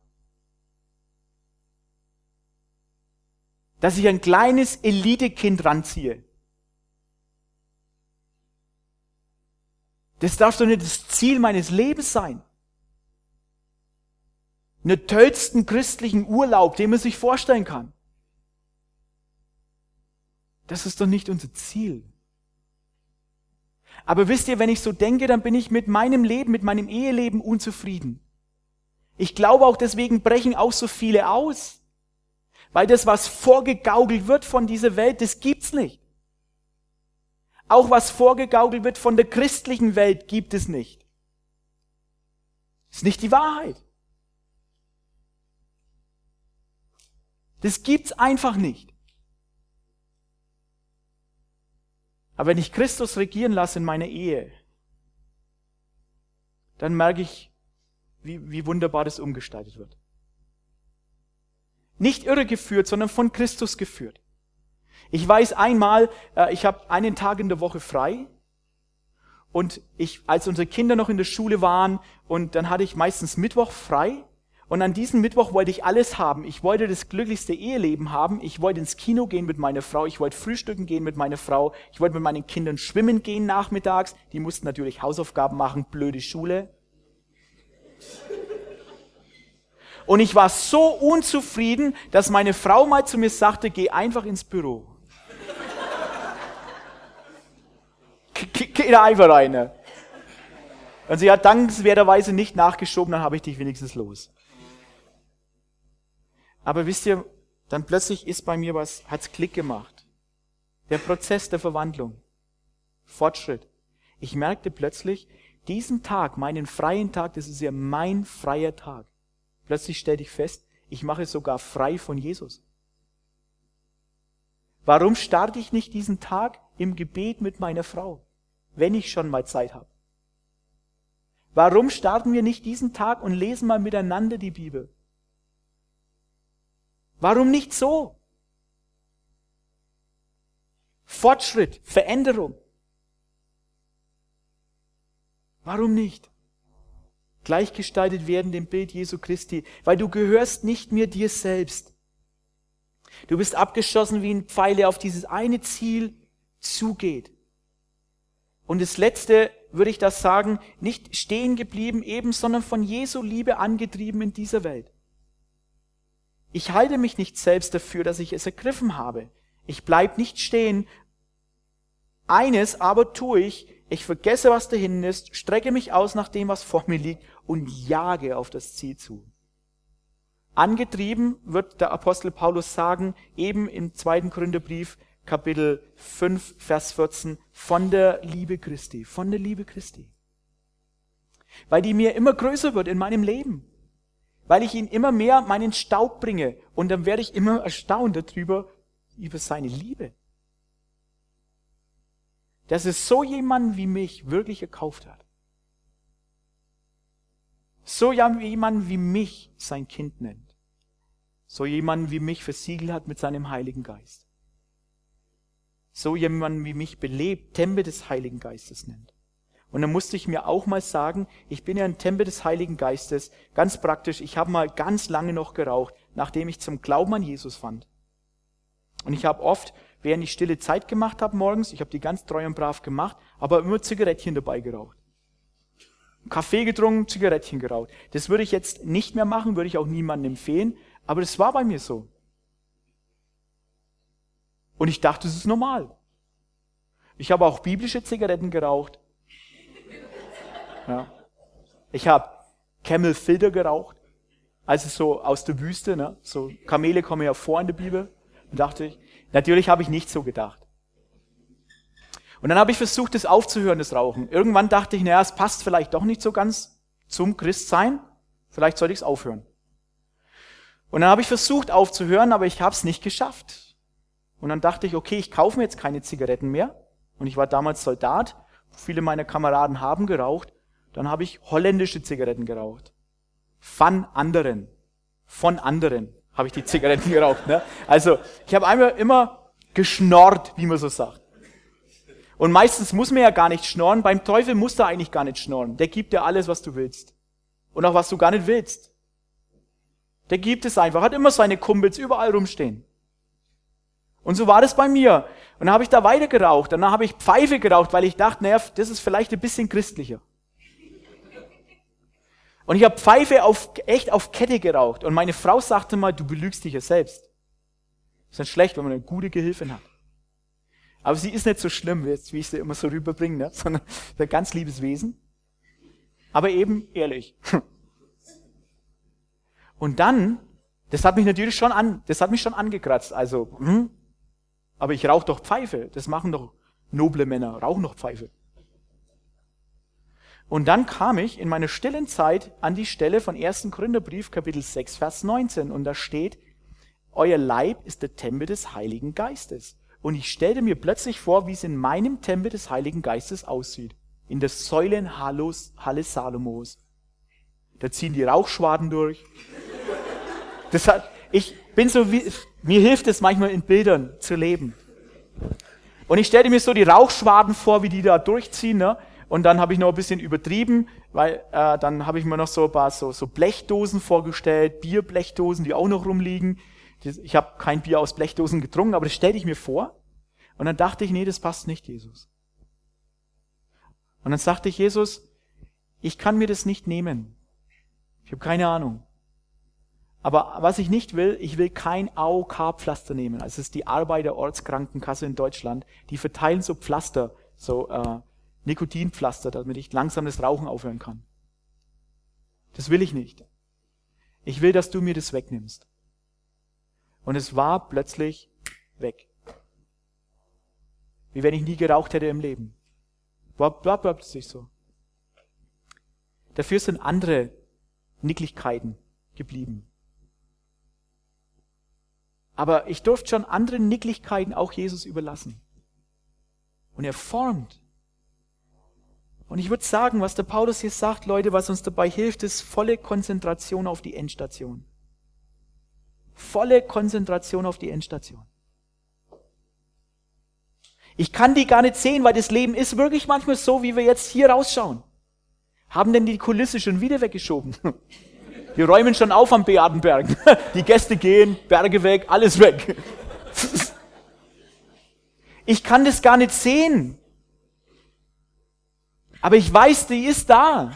Dass ich ein kleines Elitekind ranziehe. Das darf doch nicht das Ziel meines Lebens sein. Einen tollsten christlichen Urlaub, den man sich vorstellen kann. Das ist doch nicht unser Ziel. Aber wisst ihr, wenn ich so denke, dann bin ich mit meinem Leben, mit meinem Eheleben unzufrieden. Ich glaube auch, deswegen brechen auch so viele aus. Weil das, was vorgegaukelt wird von dieser Welt, das gibt's nicht. Auch was vorgegaukelt wird von der christlichen Welt, gibt es nicht. Das ist nicht die Wahrheit. Das gibt's einfach nicht. Aber wenn ich Christus regieren lasse in meiner Ehe, dann merke ich, wie wunderbar das umgestaltet wird. Nicht irregeführt, sondern von Christus geführt. Ich weiß einmal, ich habe einen Tag in der Woche frei und als unsere Kinder noch in der Schule waren und dann hatte ich meistens Mittwoch frei und an diesem Mittwoch wollte ich alles haben. Ich wollte das glücklichste Eheleben haben, ich wollte ins Kino gehen mit meiner Frau, ich wollte frühstücken gehen mit meiner Frau, ich wollte mit meinen Kindern schwimmen gehen nachmittags, die mussten natürlich Hausaufgaben machen, blöde Schule. Und ich war so unzufrieden, dass meine Frau mal zu mir sagte, geh einfach ins Büro. Geh da einfach rein. Ne? Und sie hat dankenswerterweise nicht nachgeschoben, dann habe ich dich wenigstens los. Aber wisst ihr, dann plötzlich ist bei mir hat's Klick gemacht. Der Prozess der Verwandlung. Fortschritt. Ich merkte plötzlich, diesen Tag, meinen freien Tag, das ist ja mein freier Tag. Plötzlich stellte ich fest, ich mache es sogar frei von Jesus. Warum starte ich nicht diesen Tag im Gebet mit meiner Frau, wenn ich schon mal Zeit habe? Warum starten wir nicht diesen Tag und lesen mal miteinander die Bibel? Warum nicht so? Fortschritt, Veränderung. Warum nicht? Gleichgestaltet werden dem Bild Jesu Christi, weil du gehörst nicht mehr dir selbst. Du bist abgeschossen wie ein Pfeil, der auf dieses eine Ziel zugeht. Und das Letzte, würde ich das sagen, nicht stehen geblieben eben, sondern von Jesu Liebe angetrieben in dieser Welt. Ich halte mich nicht selbst dafür, dass ich es ergriffen habe. Ich bleib nicht stehen. Eines aber tue ich vergesse, was dahin ist, strecke mich aus nach dem, was vor mir liegt und jage auf das Ziel zu. Angetrieben wird der Apostel Paulus sagen, eben im 2. Korintherbrief, Kapitel 5, Vers 14, von der Liebe Christi, von der Liebe Christi. Weil die mir immer größer wird in meinem Leben. Weil ich ihn immer mehr meinen Staub bringe und dann werde ich immer erstaunt darüber, über seine Liebe. Dass es so jemanden wie mich wirklich erkauft hat. So jemanden wie mich sein Kind nennt. So jemanden wie mich versiegelt hat mit seinem Heiligen Geist. So jemanden wie mich belebt, Tempel des Heiligen Geistes nennt. Und dann musste ich mir auch mal sagen, ich bin ja ein Tempel des Heiligen Geistes, ganz praktisch, ich habe mal ganz lange noch geraucht, nachdem ich zum Glauben an Jesus fand. Und ich habe oft, während ich stille Zeit gemacht habe morgens, ich habe die ganz treu und brav gemacht, aber immer Zigarettchen dabei geraucht. Kaffee getrunken, Zigarettchen geraucht. Das würde ich jetzt nicht mehr machen, würde ich auch niemandem empfehlen, aber das war bei mir so. Und ich dachte, das ist normal. Ich habe auch biblische Zigaretten geraucht. Ja. Ich habe Camel Filter geraucht, also so aus der Wüste, ne? So Kamele kommen ja vor in der Bibel. Und dachte ich, natürlich habe ich nicht so gedacht. Und dann habe ich versucht, das aufzuhören, das Rauchen. Irgendwann dachte ich, naja, es passt vielleicht doch nicht so ganz zum Christsein. Vielleicht sollte ich es aufhören. Und dann habe ich versucht aufzuhören, aber ich habe es nicht geschafft. Und dann dachte ich, okay, ich kaufe mir jetzt keine Zigaretten mehr. Und ich war damals Soldat. Viele meiner Kameraden haben geraucht. Dann habe ich holländische Zigaretten geraucht. Von anderen habe ich die Zigaretten geraucht. Ne? Also ich habe einmal immer geschnorrt, wie man so sagt. Und meistens muss man ja gar nicht schnorren. Beim Teufel musst du eigentlich gar nicht schnorren. Der gibt dir alles, was du willst. Und auch was du gar nicht willst. Der gibt es einfach. Hat immer seine Kumpels überall rumstehen. Und so war das bei mir. Und dann habe ich da weiter geraucht. Danach habe ich Pfeife geraucht, weil ich dachte, naja, das ist vielleicht ein bisschen christlicher. Und ich habe Pfeife echt auf Kette geraucht. Und meine Frau sagte mal, du belügst dich ja selbst. Ist nicht schlecht, wenn man eine gute Gehilfin hat. Aber sie ist nicht so schlimm, wie ich sie immer so rüberbringe, ne? Sondern ein ganz liebes Wesen. Aber eben ehrlich. Und dann, das hat mich natürlich schon angekratzt. Also, aber ich rauche doch Pfeife. Das machen doch noble Männer, rauchen doch Pfeife. Und dann kam ich in meiner stillen Zeit an die Stelle von 1. Korintherbrief, Kapitel 6, Vers 19. Und da steht, euer Leib ist der Tempel des Heiligen Geistes. Und ich stellte mir plötzlich vor, wie es in meinem Tempel des Heiligen Geistes aussieht. In der Säulenhalle Salomos. Da ziehen die Rauchschwaden durch. Mir hilft es manchmal in Bildern zu leben. Und ich stellte mir so die Rauchschwaden vor, wie die da durchziehen, ne? Und dann habe ich noch ein bisschen übertrieben, weil dann habe ich mir noch so ein paar so Blechdosen vorgestellt, Bierblechdosen, die auch noch rumliegen. Ich habe kein Bier aus Blechdosen getrunken, aber das stellte ich mir vor. Und dann dachte ich, nee, das passt nicht, Jesus. Und dann sagte ich, Jesus, ich kann mir das nicht nehmen. Ich habe keine Ahnung. Aber was ich nicht will, ich will kein AOK-Pflaster nehmen. Also es ist die Arbeiterortskrankenkasse in Deutschland. Die verteilen so Pflaster, so Nikotinpflaster, damit ich langsam das Rauchen aufhören kann. Das will ich nicht. Ich will, dass du mir das wegnimmst. Und es war plötzlich weg. Wie wenn ich nie geraucht hätte im Leben. War plötzlich so. Dafür sind andere Nicklichkeiten geblieben. Aber ich durfte schon andere Nicklichkeiten auch Jesus überlassen. Und er formt. Und ich würde sagen, was der Paulus hier sagt, Leute, was uns dabei hilft, ist volle Konzentration auf die Endstation. Volle Konzentration auf die Endstation. Ich kann die gar nicht sehen, weil das Leben ist wirklich manchmal so, wie wir jetzt hier rausschauen. Haben denn die Kulisse schon wieder weggeschoben? Wir räumen schon auf am Beatenberg. Die Gäste gehen, Berge weg, alles weg. Ich kann das gar nicht sehen. Aber ich weiß, die ist da.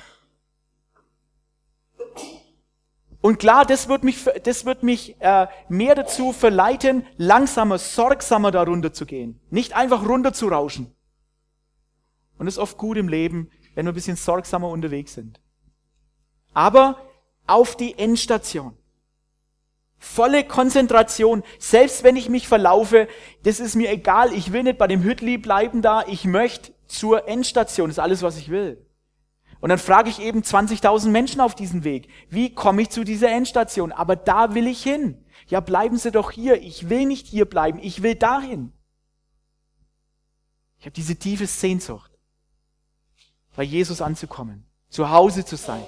Und klar, das wird mich mehr dazu verleiten, langsamer, sorgsamer darunter zu gehen. Nicht einfach runter zu rauschen. Und das ist oft gut im Leben, wenn wir ein bisschen sorgsamer unterwegs sind. Aber auf die Endstation. Volle Konzentration. Selbst wenn ich mich verlaufe, das ist mir egal. Ich will nicht bei dem Hütli bleiben da. Ich möchte zur Endstation. Das ist alles, was ich will. Und dann frage ich eben 20.000 Menschen auf diesem Weg. Wie komme ich zu dieser Endstation? Aber da will ich hin. Ja, bleiben Sie doch hier. Ich will nicht hier bleiben. Ich will dahin. Ich habe diese tiefe Sehnsucht, bei Jesus anzukommen, zu Hause zu sein.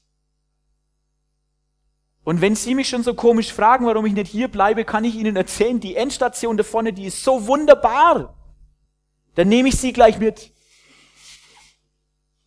Und wenn Sie mich schon so komisch fragen, warum ich nicht hier bleibe, kann ich Ihnen erzählen, die Endstation da vorne, die ist so wunderbar. Dann nehme ich Sie gleich mit.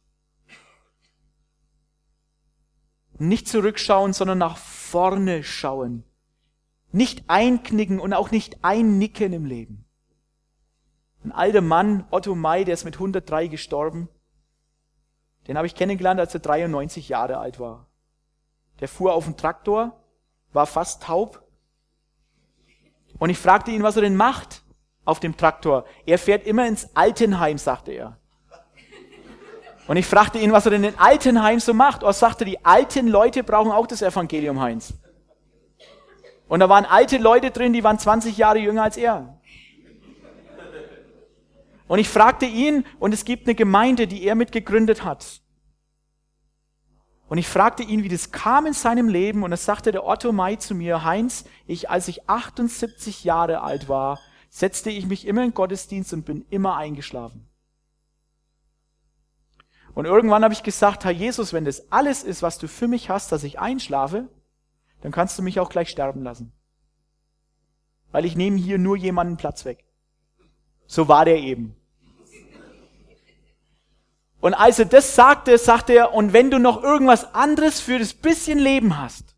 Nicht zurückschauen, sondern nach vorne schauen. Nicht einknicken und auch nicht einnicken im Leben. Ein alter Mann, Otto May, der ist mit 103 gestorben. Den habe ich kennengelernt, als er 93 Jahre alt war. Der fuhr auf dem Traktor, war fast taub. Und ich fragte ihn, was er denn macht auf dem Traktor. Er fährt immer ins Altenheim, sagte er. Und ich fragte ihn, was er denn in Altenheim so macht. Er sagte, die alten Leute brauchen auch das Evangelium, Heinz. Und da waren alte Leute drin, die waren 20 Jahre jünger als er. Und ich fragte ihn, und es gibt eine Gemeinde, die er mitgegründet hat. Und ich fragte ihn, wie das kam in seinem Leben, und es sagte der Otto May zu mir, Heinz, als ich 78 Jahre alt war, setzte ich mich immer in den Gottesdienst und bin immer eingeschlafen. Und irgendwann habe ich gesagt, Herr Jesus, wenn das alles ist, was du für mich hast, dass ich einschlafe, dann kannst du mich auch gleich sterben lassen. Weil ich nehme hier nur jemanden Platz weg. So war der eben. Und als er das sagte, sagte er, und wenn du noch irgendwas anderes für das bisschen Leben hast,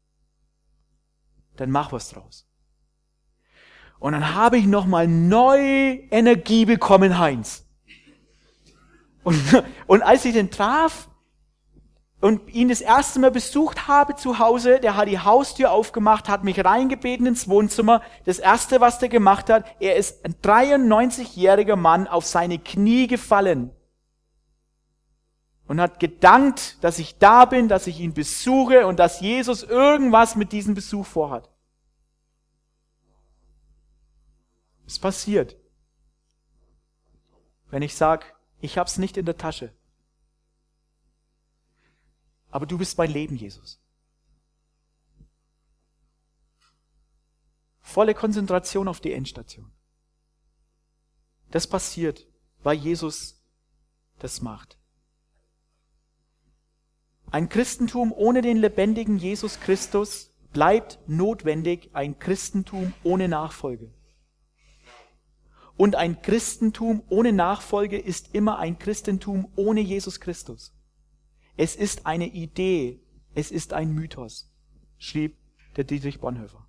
dann mach was draus. Und dann habe ich nochmal neue Energie bekommen, Heinz. Und als ich den traf und ihn das erste Mal besucht habe zu Hause, der hat die Haustür aufgemacht, hat mich reingebeten ins Wohnzimmer. Das erste, was der gemacht hat, er ist ein 93-jähriger Mann auf seine Knie gefallen und hat gedankt, dass ich da bin, dass ich ihn besuche und dass Jesus irgendwas mit diesem Besuch vorhat. Es passiert, wenn ich sage, ich hab's nicht in der Tasche. Aber du bist mein Leben, Jesus. Volle Konzentration auf die Endstation. Das passiert, weil Jesus das macht. Ein Christentum ohne den lebendigen Jesus Christus bleibt notwendig ein Christentum ohne Nachfolge. Und ein Christentum ohne Nachfolge ist immer ein Christentum ohne Jesus Christus. Es ist eine Idee, es ist ein Mythos, schrieb der Dietrich Bonhoeffer.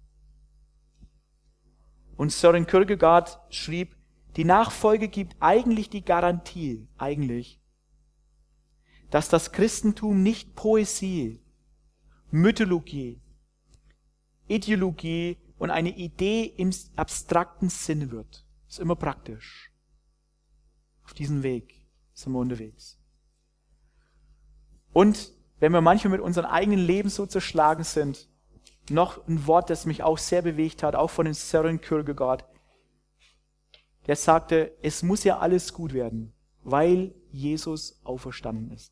Und Søren Kierkegaard schrieb, die Nachfolge gibt eigentlich die Garantie, dass das Christentum nicht Poesie, Mythologie, Ideologie und eine Idee im abstrakten Sinn wird. Ist immer praktisch. Auf diesem Weg sind wir unterwegs. Und wenn wir manchmal mit unserem eigenen Leben so zerschlagen sind, noch ein Wort, das mich auch sehr bewegt hat, auch von dem Søren Kierkegaard, der sagte, es muss ja alles gut werden, weil Jesus auferstanden ist.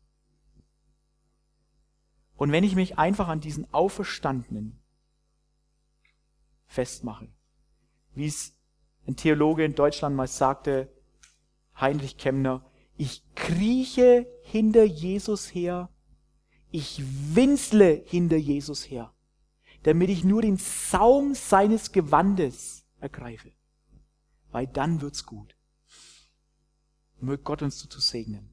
Und wenn ich mich einfach an diesen Auferstandenen festmache, wie es ein Theologe in Deutschland mal sagte, Heinrich Kemmner, ich krieche hinter Jesus her, ich winzle hinter Jesus her, damit ich nur den Saum seines Gewandes ergreife. Weil dann wird's gut. Möge Gott uns dazu segnen.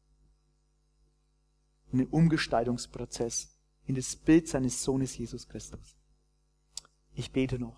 In den Umgestaltungsprozess, in das Bild seines Sohnes Jesus Christus. Ich bete noch.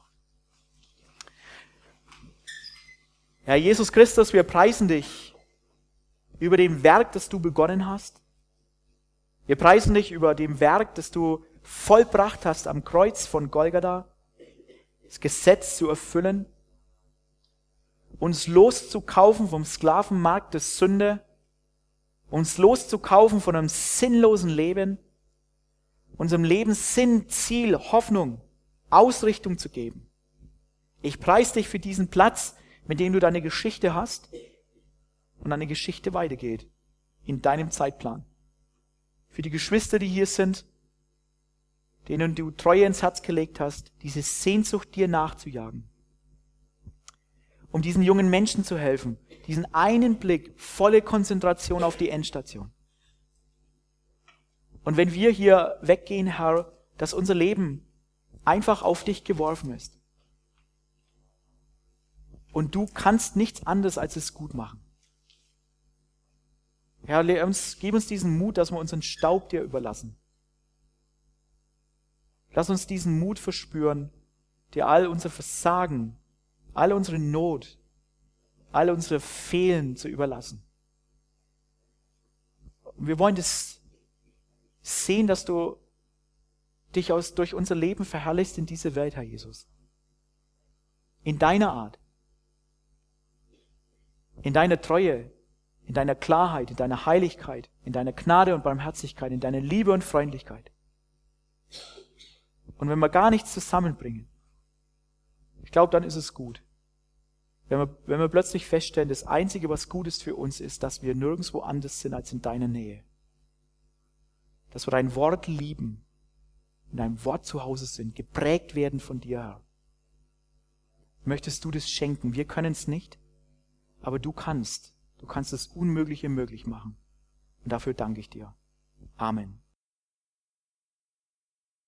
Herr Jesus Christus, wir preisen dich über dem Werk, das du begonnen hast. Wir preisen dich über dem Werk, das du vollbracht hast am Kreuz von Golgatha, das Gesetz zu erfüllen, uns loszukaufen vom Sklavenmarkt der Sünde, uns loszukaufen von einem sinnlosen Leben, unserem Leben Sinn, Ziel, Hoffnung, Ausrichtung zu geben. Ich preise dich für diesen Platz, mit dem du deine Geschichte hast und deine Geschichte weitergeht in deinem Zeitplan. Für die Geschwister, die hier sind, denen du Treue ins Herz gelegt hast, diese Sehnsucht dir nachzujagen. Um diesen jungen Menschen zu helfen, diesen einen Blick, volle Konzentration auf die Endstation. Und wenn wir hier weggehen, Herr, dass unser Leben einfach auf dich geworfen ist. Und du kannst nichts anderes als es gut machen. Herr, gib uns diesen Mut, dass wir unseren Staub dir überlassen. Lass uns diesen Mut verspüren, dir all unser Versagen, all unsere Not, all unsere Fehlen zu überlassen. Und wir wollen das sehen, dass du dich durch unser Leben verherrlichst in diese Welt, Herr Jesus. In deiner Art, in deiner Treue, in deiner Klarheit, in deiner Heiligkeit, in deiner Gnade und Barmherzigkeit, in deiner Liebe und Freundlichkeit. Und wenn wir gar nichts zusammenbringen, ich glaube, dann ist es gut. Wenn wir plötzlich feststellen, das Einzige, was gut ist für uns, ist, dass wir nirgendwo anders sind als in deiner Nähe. Dass wir dein Wort lieben, in deinem Wort zu Hause sind, geprägt werden von dir, Herr. Möchtest du das schenken? Wir können es nicht, aber du kannst. Du kannst das Unmögliche möglich machen. Und dafür danke ich dir. Amen.